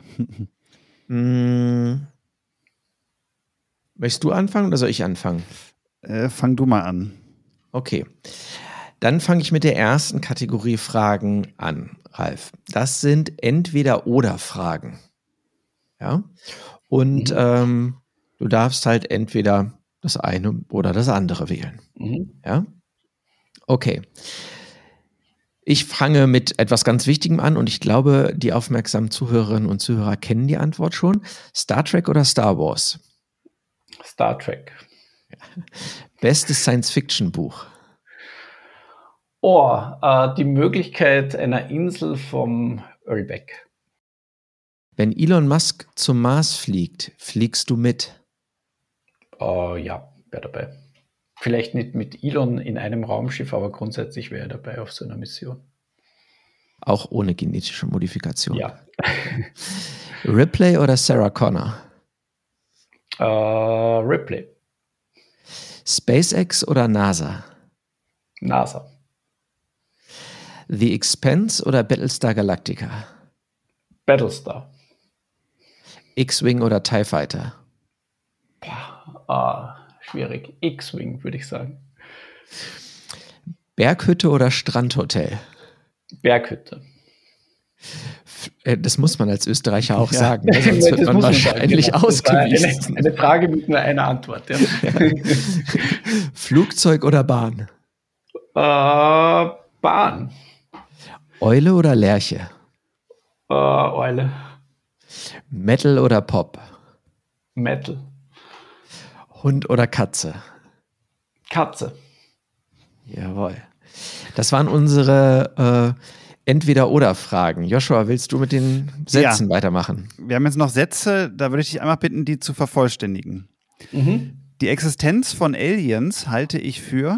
Hm. Möchtest du anfangen oder soll ich anfangen?
Äh, fang du mal an.
Okay, dann fange ich mit der ersten Kategorie Fragen an, Ralf. Das sind Entweder-oder-Fragen. Ja, und mhm. ähm, du darfst halt entweder das eine oder das andere wählen. Mhm. Ja, okay. Ich fange mit etwas ganz Wichtigem an und ich glaube, die aufmerksamen Zuhörerinnen und Zuhörer kennen die Antwort schon. Star Trek oder Star Wars?
Star Trek.
Bestes Science-Fiction-Buch.
Oh, äh, die Möglichkeit einer Insel vom Ölbeck.
Wenn Elon Musk zum Mars fliegt, fliegst du mit?
Uh, ja, wäre dabei. Vielleicht nicht mit Elon in einem Raumschiff, aber grundsätzlich wäre er dabei auf so einer Mission.
Auch ohne genetische Modifikation?
Ja.
Ripley oder Sarah Connor?
Uh, Ripley.
SpaceX oder NASA?
NASA.
The Expanse oder Battlestar Galactica?
Battlestar.
X-Wing oder TIE Fighter?
Ah, schwierig. X-Wing, würde ich sagen.
Berghütte oder Strandhotel?
Berghütte.
Das muss man als Österreicher auch
ja.
sagen, ne? Sonst wird
Das
man
muss
wahrscheinlich
sagen, genau.
ausgewiesen.
Eine, eine Frage mit nur einer Antwort. Ja.
Flugzeug oder Bahn?
Uh, Bahn.
Eule oder Lerche?
Uh, Eule.
Metal oder Pop?
Metal.
Hund oder Katze?
Katze.
Jawohl. Das waren unsere äh, Entweder-Oder-Fragen. Joshua, willst du mit den Sätzen
Ja.
weitermachen?
Wir haben jetzt noch Sätze, da würde ich dich einmal bitten, die zu vervollständigen.
Mhm.
Die Existenz von Aliens halte ich für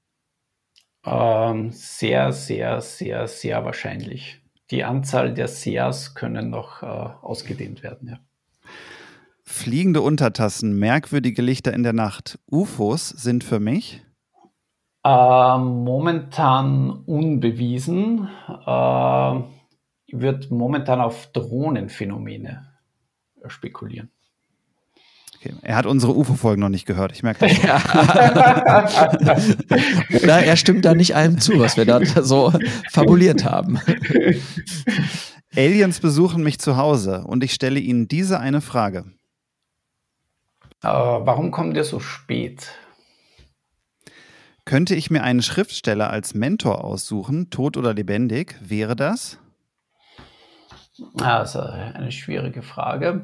Ähm, sehr, sehr, sehr, sehr wahrscheinlich. Die Anzahl der Seas können noch äh, ausgedehnt werden. Ja.
fliegende Untertassen, merkwürdige Lichter in der Nacht. U F Os sind für mich
Ähm, momentan unbewiesen. Äh, wird momentan auf Drohnenphänomene spekulieren.
Okay. Er hat unsere U F O-Folgen noch nicht gehört, ich merke das schon.
Oder er stimmt da nicht allem zu, was wir da so fabuliert haben.
Aliens besuchen mich zu Hause und ich stelle ihnen diese eine Frage.
Äh, warum kommt ihr so spät?
Könnte ich mir einen Schriftsteller als Mentor aussuchen, tot oder lebendig? Wäre das?
Also eine schwierige Frage.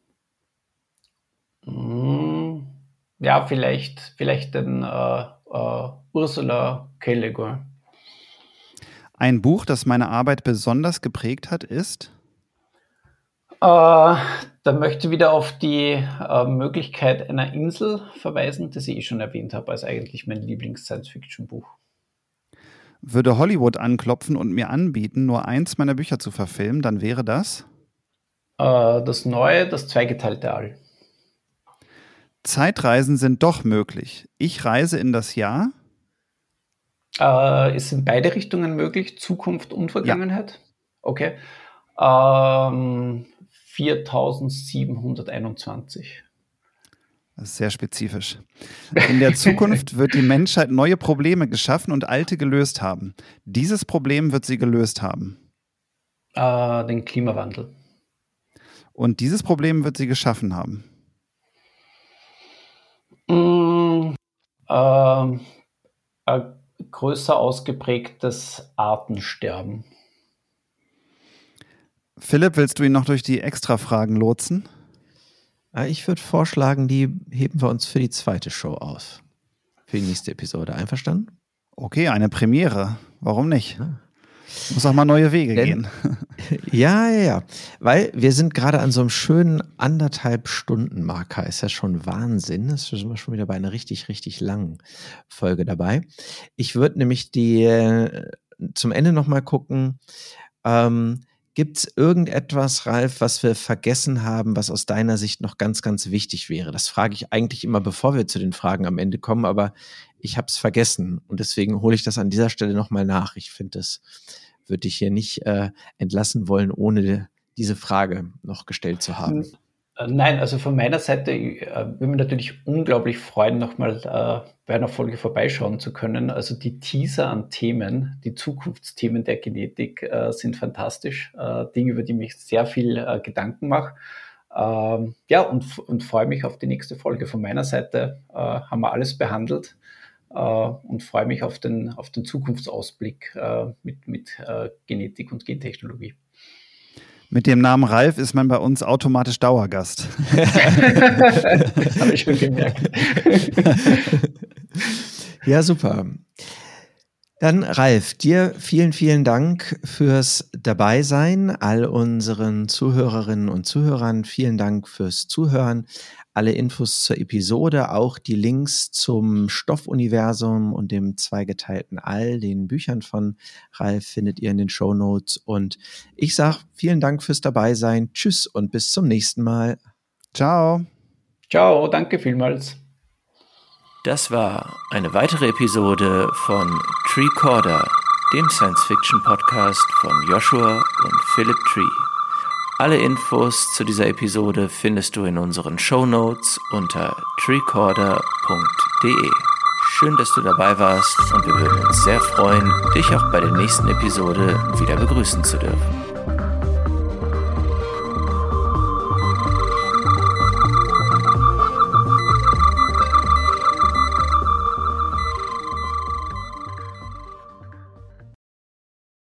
Hm, ja, vielleicht, vielleicht den äh, äh, Ursula K. Le Guin.
Ein Buch, das meine Arbeit besonders geprägt hat, ist?
Äh, da möchte ich wieder auf die äh, Möglichkeit einer Insel verweisen, das ich eh schon erwähnt habe, als eigentlich mein Lieblings-Science-Fiction-Buch.
Würde Hollywood anklopfen und mir anbieten, nur eins meiner Bücher zu verfilmen, dann wäre das?
Äh, das neue, das zweigeteilte All.
Zeitreisen sind doch möglich. Ich reise in das Jahr?
Äh, ist in beide Richtungen möglich, Zukunft und Vergangenheit? Ja. Okay. Ähm, viertausendsiebenhunderteinundzwanzig.
Das ist sehr spezifisch. In der Zukunft wird die Menschheit neue Probleme geschaffen und alte gelöst haben. Dieses Problem wird sie gelöst haben.
Äh, den Klimawandel.
Und dieses Problem wird sie geschaffen haben.
Mm, äh, ein größer ausgeprägtes Artensterben.
Philipp, willst du ihn noch durch die Extra-Fragen lotsen?
Ich würde vorschlagen, die heben wir uns für die zweite Show auf. Für die nächste Episode. Einverstanden?
Okay, eine Premiere. Warum nicht? Ja. Muss auch mal neue Wege
Denn,
gehen.
Ja, ja, ja. Weil wir sind gerade an so einem schönen anderthalb Stunden Marker. Ist ja schon Wahnsinn. Das sind wir schon wieder bei einer richtig, richtig langen Folge dabei. Ich würde nämlich die äh, zum Ende nochmal gucken, ähm, gibt es irgendetwas, Ralf, was wir vergessen haben, was aus deiner Sicht noch ganz, ganz wichtig wäre? Das frage ich eigentlich immer, bevor wir zu den Fragen am Ende kommen, aber ich habe es vergessen und deswegen hole ich das an dieser Stelle nochmal nach. Ich finde, das würde ich hier nicht äh, entlassen wollen, ohne diese Frage noch gestellt zu haben.
Nein, also von meiner Seite äh, würde mich natürlich unglaublich freuen, nochmal äh, bei einer Folge vorbeischauen zu können. Also die Teaser an Themen, die Zukunftsthemen der Genetik äh, sind fantastisch. Äh, Dinge, über die mich sehr viel äh, Gedanken mache. Ähm, ja, und, und freue mich auf die nächste Folge. Von meiner Seite äh, haben wir alles behandelt äh, und freue mich auf den, auf den Zukunftsausblick äh, mit, mit äh, Genetik und Gentechnologie.
Mit dem Namen Ralf ist man bei uns automatisch Dauergast.
Das habe ich schon gemerkt.
Ja, super. Dann, Ralf, dir vielen, vielen Dank fürs Dabeisein. All unseren Zuhörerinnen und Zuhörern vielen Dank fürs Zuhören. Alle Infos zur Episode, auch die Links zum Stoffuniversum und dem zweigeteilten All, den Büchern von Ralf, findet ihr in den Shownotes. Und ich sage vielen Dank fürs Dabeisein. Tschüss und bis zum nächsten Mal.
Ciao.
Ciao, danke vielmals.
Das war eine weitere Episode von Treecorder, dem Science-Fiction-Podcast von Joshua und Philip Tree. Alle Infos zu dieser Episode findest du in unseren Shownotes unter treecorder punkt de. Schön, dass du dabei warst und wir würden uns sehr freuen, dich auch bei der nächsten Episode wieder begrüßen zu dürfen.